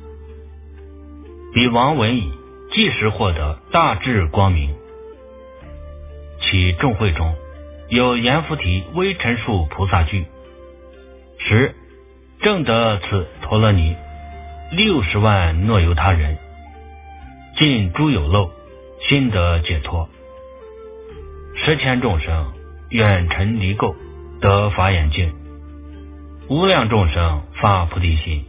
彼王闻已，即时获得大智光明。其众会中有阎浮提微尘数菩萨聚，时正得此陀罗尼六十万诺由他人，尽诸有漏，心得解脱。十千众生远尘离垢，得法眼净，无量众生发菩提心。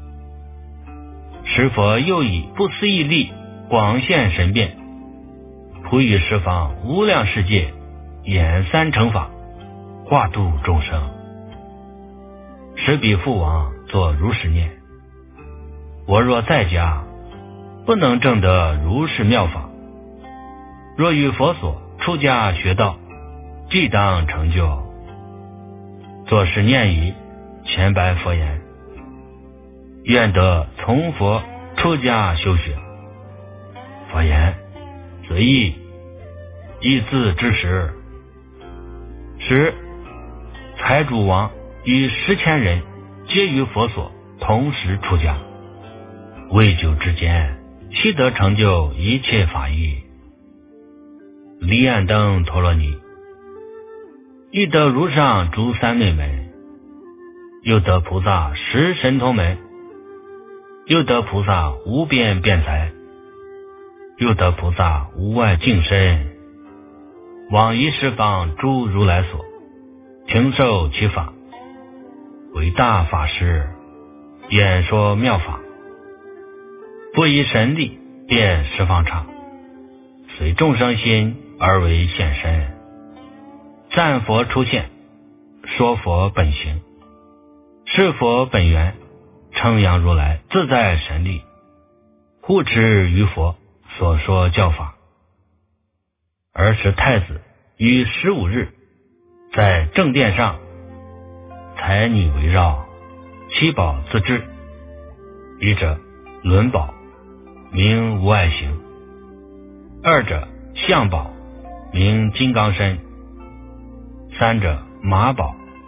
时佛又以不思议力广现神变，普于十方无量世界，演三乘法，化度众生。时彼父王作如是念：我若在家，不能证得如是妙法，若于佛所出家学道，即当成就。作是念已，前白佛言：愿得从佛出家修学。佛言：随意，一字之时，时财主王与十千人皆于佛所同时出家，未久之间，悉得成就一切法义。离暗灯陀罗尼，欲得如上诸三昧门，又得菩萨十神通门，又得菩萨无边辩才，又得菩萨无外净身，往于十方诸如来所，听受其法，为大法师，演说妙法，不以神力遍十方刹，随众生心而为现身，赞佛出现，说佛本行，是佛本源，称扬如来自在神力，护持于佛所说教法。尔时太子于十五日，在正殿上，才女围绕，七宝自制。一者轮宝，名无碍行；二者象宝，名金刚身；三者马宝，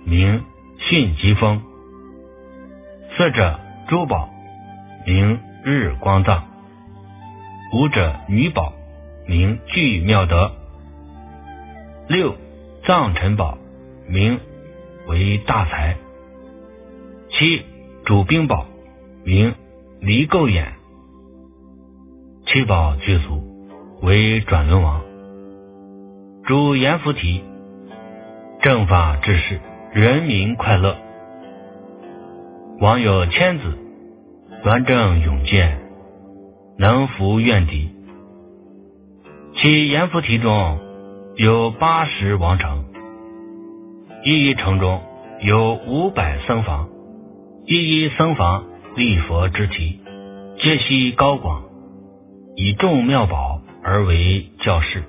名巽吉风。四者珠宝，名日光藏。五者女宝，名聚妙德。六藏尘宝，名为大财。七主兵宝，名离垢眼。七宝具足，为转轮王。主阎浮提，正法治世，人民快乐。王有千子，端正勇健，能服怨敌。其阎浮提中有八十王城，一一城中有五百僧房，一一僧房立佛之体，皆悉高广，以众妙宝而为教室。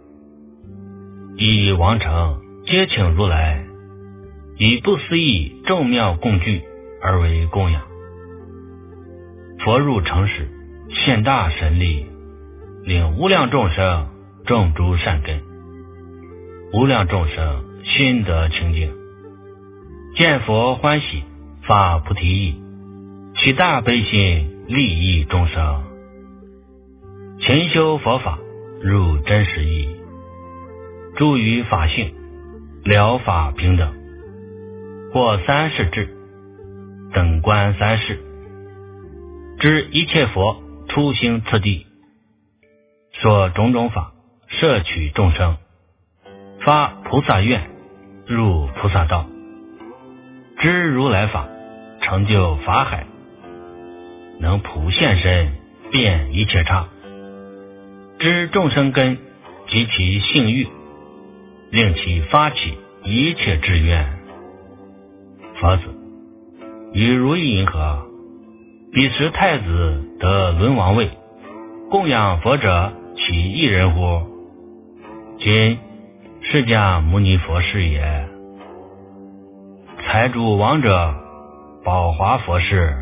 一一王城皆请如来，以不思议众妙供具而为供养。佛入城时，现大神力，令无量众生种诸善根，无量众生心得清净，见佛欢喜，发菩提意，起大悲心，利益众生，勤修佛法，入真实义，住于法性，了法平等，获三世智，等观三世，知一切佛出行次第，说种种法，摄取众生，发菩萨愿，入菩萨道，知如来法，成就法海，能普现身，遍一切刹，知众生根及其性欲，令其发起一切志愿。佛子，与如意银河，彼时太子得轮王位，供养佛者其一人乎？今释迦牟尼佛是也。财主王者，宝华佛是。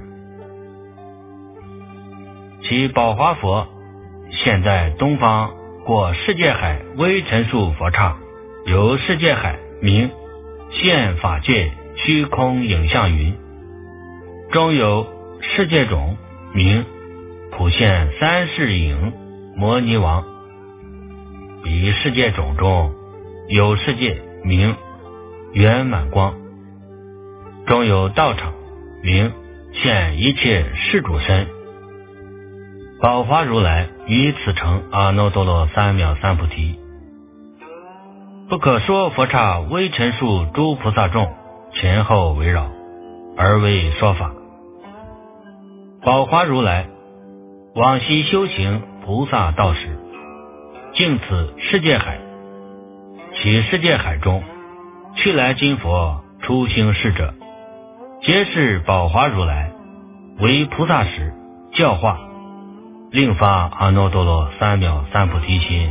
其宝华佛现在东方过世界海微尘数佛刹，由世界海名现法界虚空影像云，中有世界种名普现三世影摩尼王。彼世界种中有世界名圆满光，中有道场名现一切世主身。宝华如来于此成阿耨多罗三藐三菩提。不可说佛刹微尘数诸菩萨众前后围绕，而为说法。宝华如来往昔修行菩萨道时，经此世界海，其世界海中去来今佛出行世者，皆是宝华如来为菩萨时教化，令发阿耨多罗三藐三菩提心。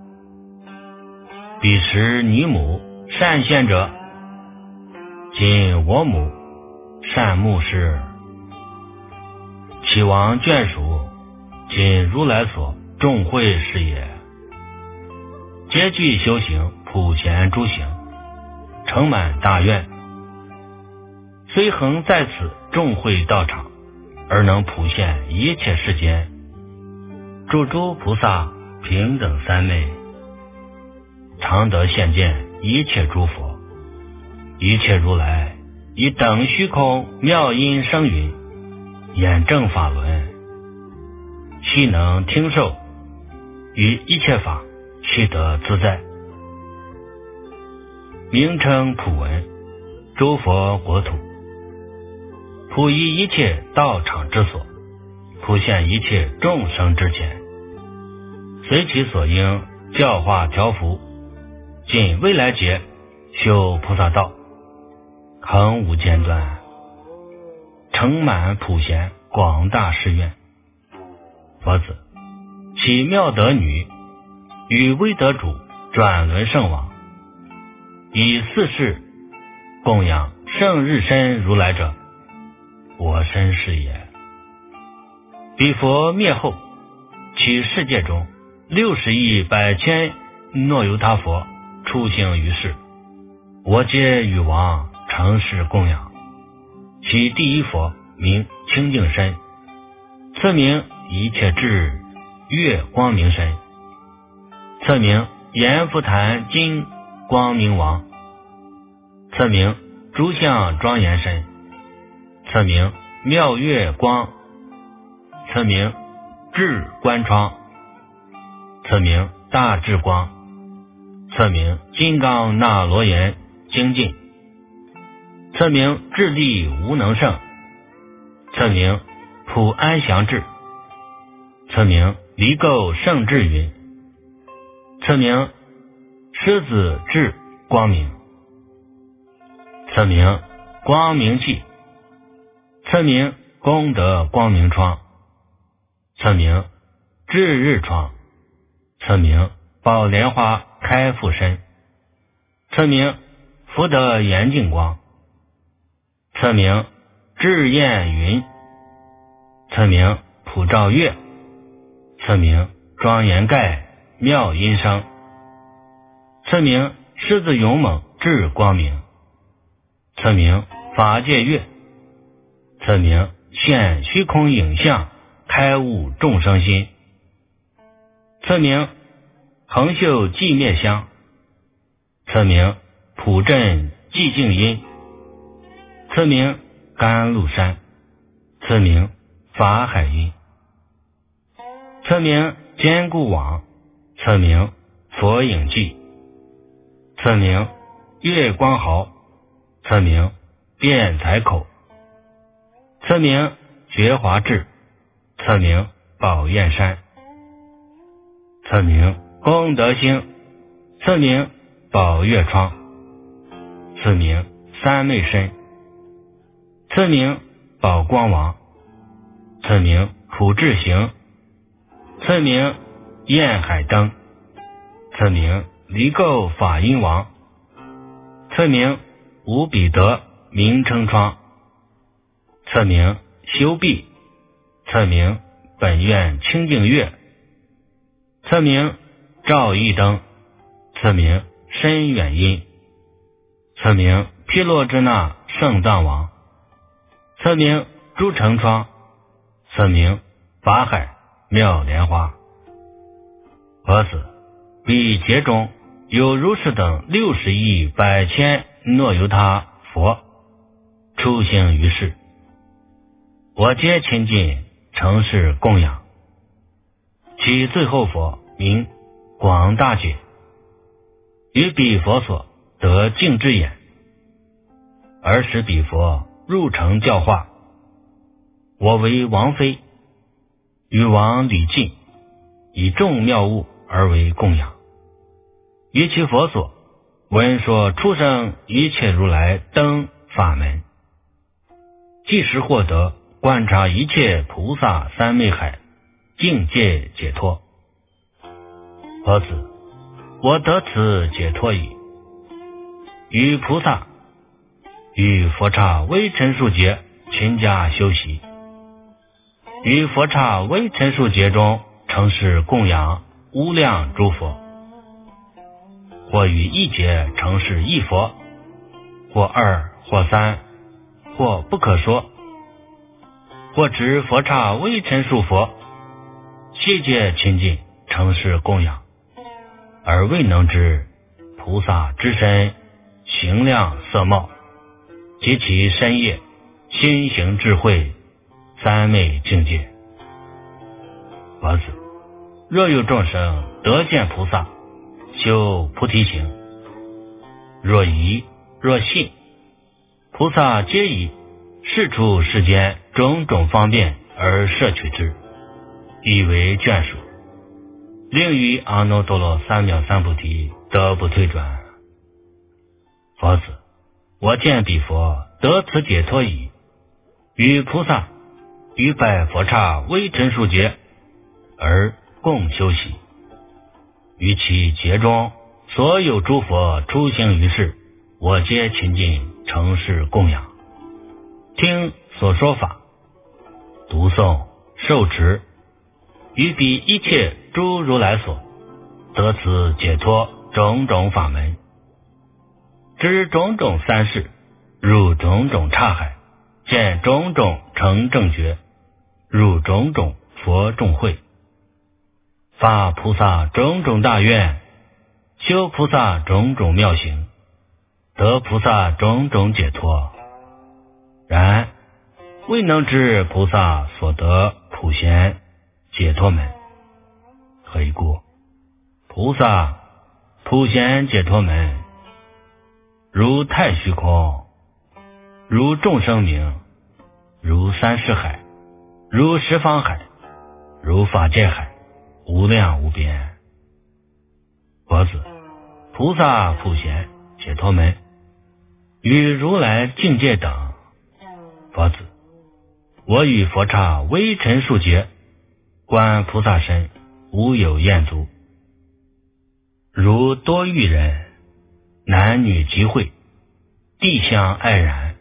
彼时你母善现者，今我母善目视，其王眷属，今如来所众会是也。皆具修行普贤诸行，成满大愿，虽恒在此众会道场，而能普现一切世间，诸诸菩萨平等三昧，常得现见一切诸佛，一切如来以等虚空妙音声云，演正法轮，悉能听受，于一切法悉得自在。名称普文，诸佛国土，普依一切道场之所，普现一切众生之前，随其所应教化调伏，尽未来劫修菩萨道，恒无间断，成满普贤广大誓愿。佛子，其妙德女与威德主转轮圣王，以四世供养圣日身如来者，我身是也。彼佛灭后，其世界中六十亿百千若由他佛出行于世，我皆与王承事供养。其第一佛名清净身，次名一切智月光明身，次名阎浮檀金光明王，次名诸相庄严身，次名妙月光，次名智观窗，次名大智光，次名金刚那罗延精进，次名智力无能胜，次名普安详智，次名离垢圣智云，次名狮子智光明，次名光明记，次名功德光明窗，次名智日窗，次名宝莲花开复身，次名福德严净光，次名智焰云，次名普照月，次名庄严盖妙音声，次名狮子勇猛智光明，次名法界月，次名现虚空影像开悟众生心，次名恒秀寂灭香，次名普振寂静音，次名甘露山，次名法海音，次名坚固网，次名佛影记，次名月光毫，次名辩才口，次名觉华智，次名宝焰山，次名功德星，次名宝月窗，次名三昧身，次名宝光王，次名普智行，次名焰海灯，次名离垢法音王，次名无比德名称窗，次名修毕，次名本愿清净月，次名照一灯，次名深远音，次名毗罗遮那圣藏王，次名诸城窗，次名法海妙莲花。佛子，彼劫中有如是等六十亿百千诺由他佛出行于世，我皆亲近承事供养。其最后佛名广大解，于彼佛所得净之眼，而使彼佛入城教化。我为王妃，与王礼敬，以众妙物而为供养。于其佛所闻说出生一切如来灯法门，即时获得观察一切菩萨三昧海境界解脱。佛子，我得此解脱矣。于菩萨于佛刹微尘数劫勤加修习，于佛刹微尘数劫中承事供养无量诸佛，或于一劫承事一佛，或二或三，或不可说，或执佛刹微尘数佛，悉皆亲近承事供养，而未能知菩萨之身行量色貌及其身业心行智慧三昧境界。佛子，若有众生得见菩萨修菩提行，若疑若信，菩萨皆以世出世间种种方便而摄取之，以为眷属，令于阿耨多罗三藐三菩提得不退转。佛子，我见彼佛得此解脱矣，与菩萨于百佛刹微尘数劫而共修习，于其劫中所有诸佛出行于世，我皆亲近承事供养，听所说法，读诵受持，于彼一切诸如来所得此解脱种种法门，知种种三世入种种刹海，见种种成正觉，入种种佛众会，发菩萨种种大愿，修菩萨种种妙行，得菩萨种种解脱。然未能知菩萨所得普贤解脱门。何以故？菩萨普贤解脱门，如太虚空，如众生名，如三世海，如十方海，如法界海，无量无边。佛子，菩萨普贤解脱门，与如来境界等。佛子，我与佛刹微尘数劫，观菩萨身，无有厌足。如多欲人，男女集会，地相爱然，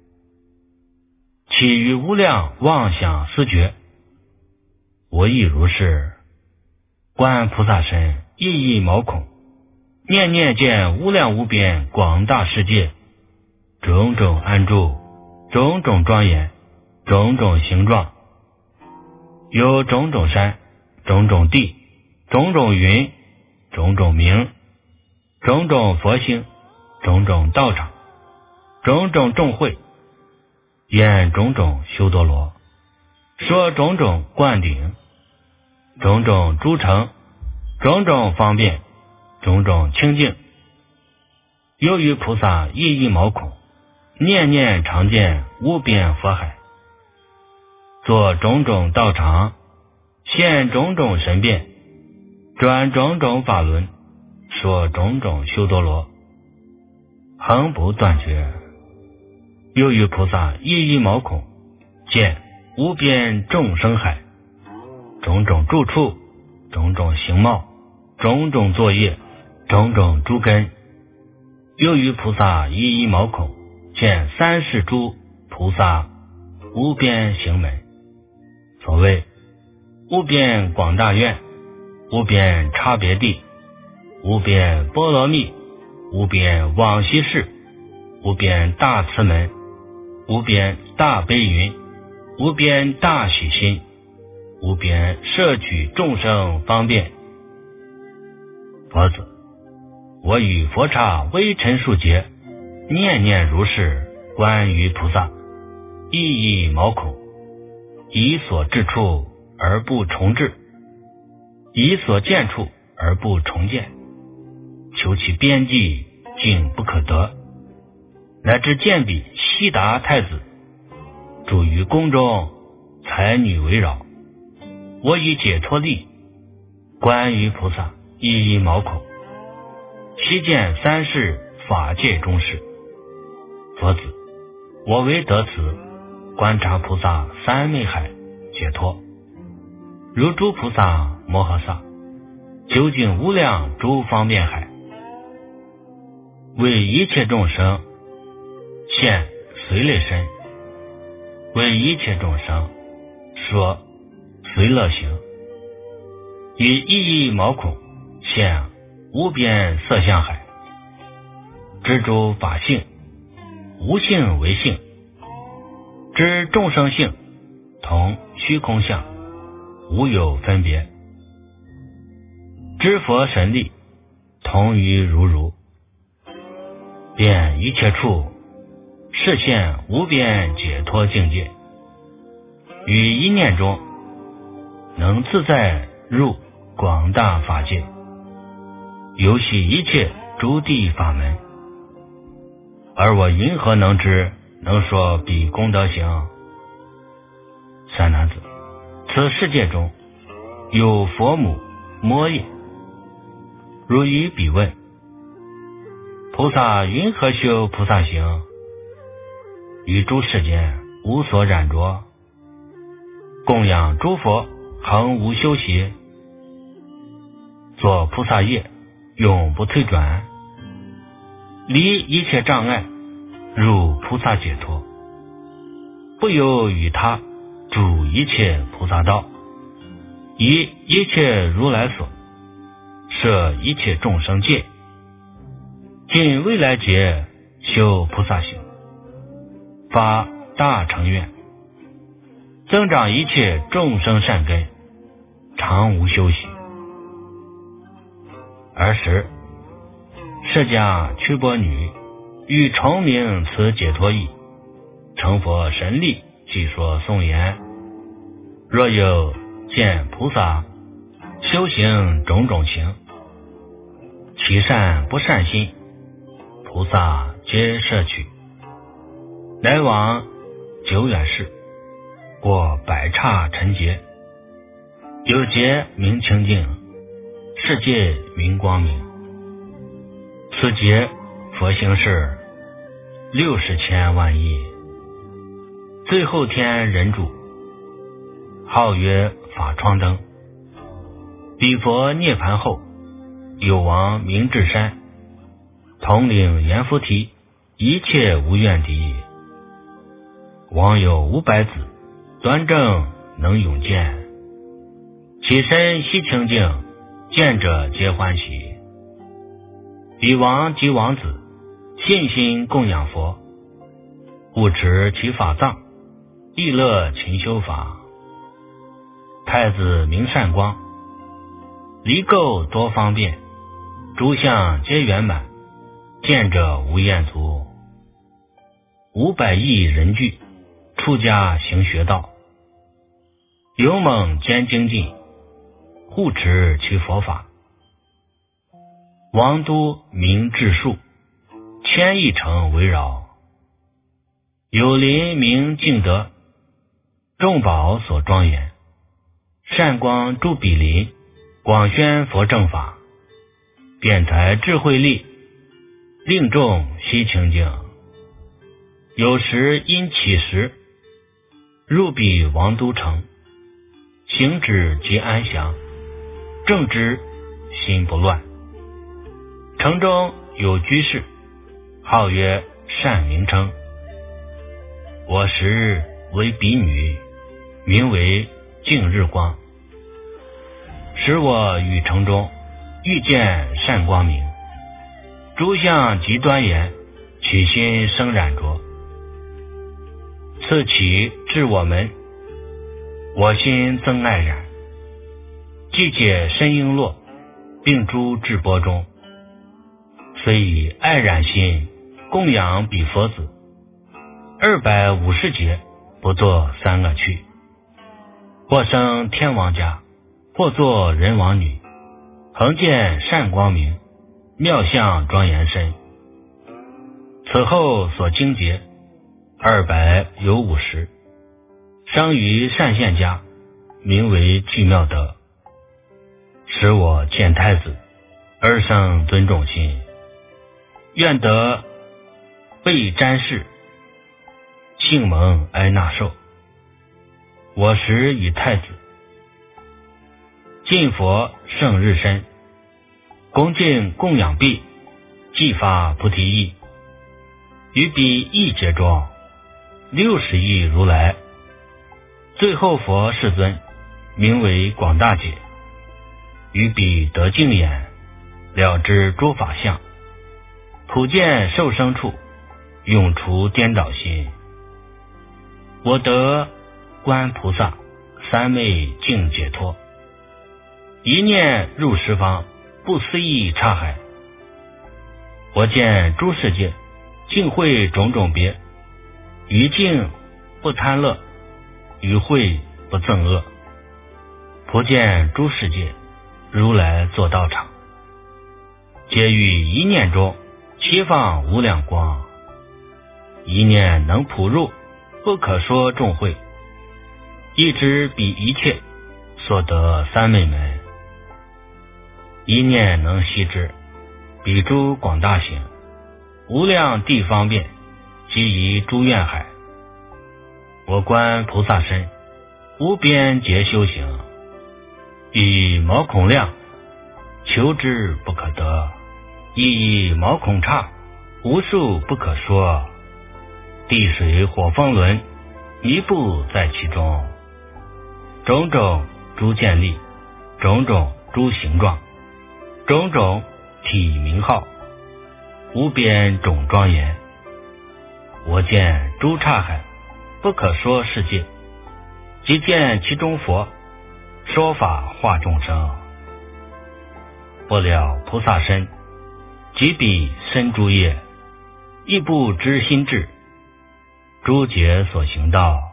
其余无量妄想思觉，我亦如是。观菩萨身，一一毛孔，念念见无量无边广大世界，种种安住，种种庄严，种种形状，有种种山，种种地，种种云，种种名，种种佛星，种种道场，种种众会，演种种修多罗，说种种灌顶，种种诸城，种种方便，种种清净。由于菩萨一一毛孔，念念常见无边佛海，做种种道场，现种种神变，转种种法轮，说种种修多罗，恒不断绝。由于菩萨一一毛孔，见无边众生海，种种住处，种种形貌，种种作业，种种诸根。由于菩萨一一毛孔，见三世诸菩萨无边行门。所谓无边广大愿，无边差别地，无边波罗蜜，无边往昔世，无边大慈门，无边大悲云，无边大喜心，无边摄取众生方便。佛子，我与佛刹微尘数劫，念念如是观于菩萨，一一毛孔，以所至处而不重至，以所见处而不重见，求其边际竟不可得，乃至见彼悉达太子，住于宫中，才女围绕，我以解脱力观于菩萨，一一毛孔，悉见三世法界中事。佛子，我为得此，观察菩萨三昧海解脱，如诸菩萨摩诃萨，究竟无量诸方便海，为一切众生现随类身，为一切众生说随乐行，以一一毛孔现无边色相海，知诸法性，无性为性，知众生性同虚空相，无有分别，知佛神力同于如如，遍一切处示现无边解脱境界，于一念中能自在入广大法界，游戏一切诸地法门。而我云何能知，能说彼功德行？三男子，此世界中有佛母摩耶，如于彼问：菩萨云何修菩萨行？于诸世间无所染着，供养诸佛恒无休息，做菩萨业永不退转，离一切障碍，入菩萨解脱，不由与他主一切菩萨道，以一切如来所摄一切众生界，尽未来劫修菩萨行， 发大乘愿，增长一切众生善根，常无休息。尔时，释迦瞿波女欲重明此解脱义，成佛神力，即说颂言：若有见菩萨修行种种情，其善不善心，菩萨皆摄取，来往久远世，过百刹尘劫，有劫名清净，世界名光明。此劫佛行是六十千万亿，最后天人主，号曰法窗灯。彼佛涅盘后，有王明智山，统领阎浮提，一切无怨敌。王有五百子，端正能永见，其身悉清净，见者皆欢喜。彼王及王子信心供养佛，护持其法藏，亦乐勤修法。太子名善光，离垢多方便，诸相皆圆满，见者无厌足。五百亿人聚，出家行学道，勇猛兼精进，护持其佛法。王都名智树，千亿城围绕，有林名净德，众宝所庄严。善光诸比邻，广宣佛正法，辩才智慧力，令众悉清净。有时因起时，入彼王都城，行止即安详，正直心不乱。城中有居士，号曰善名称。我时为比女，名为净日光。使我于城中遇见善光明，诸相极端严，起心生染着。次起至我门，我心增爱染，即解身璎珞，并诸至钵中，虽以爱染心供养彼佛子，二百五十劫不作三恶趣，或生天王家，或作人王女，恒见善光明，妙相庄严身。此后所经劫二百有五十，生于善现家，名为具妙德。使我见太子，而生尊重心，愿得被瞻视，幸蒙哀纳受。我时以太子进佛圣日身，恭敬供养毕，即发菩提意。于彼一劫中，六十亿如来，最后佛世尊，名为广大解。于彼得净眼，了知诸法相，普见受生处，永除颠倒心。我得观菩萨三昧净解脱，一念入十方，不思议刹海。我见诸世界，净慧种种别，于净不贪乐，于慧不憎恶。普见诸世界，如来作道场，皆于一念中齐放无量光。一念能普入，不可说众慧，一知彼一切所得三昧门。一念能悉知彼诸广大行，无量地方便，即以诸愿海。我观菩萨身，无边劫修行，以毛孔量，求之不可得；亦以毛孔刹，无数不可说。地水火风轮，一步在其中。种种诸建立，种种诸形状，种种体名号，无边种庄严。 我见诸刹海，不可说世界，即见其中佛，说法化众生。不了菩萨身，即彼身诸业，亦不知心智，诸劫所行道。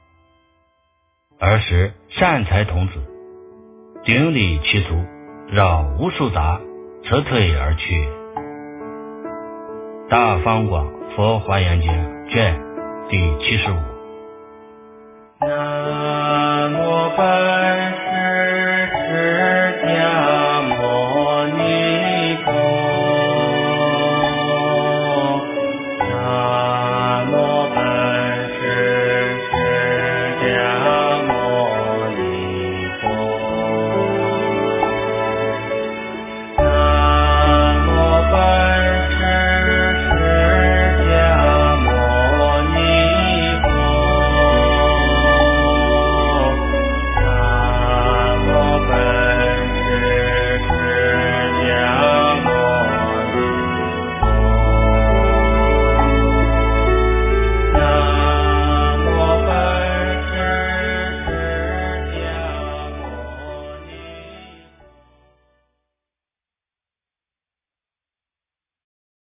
儿时善财童子，顶礼其俗，绕无数杂，辞退而去。大方广佛华严经卷第七十五。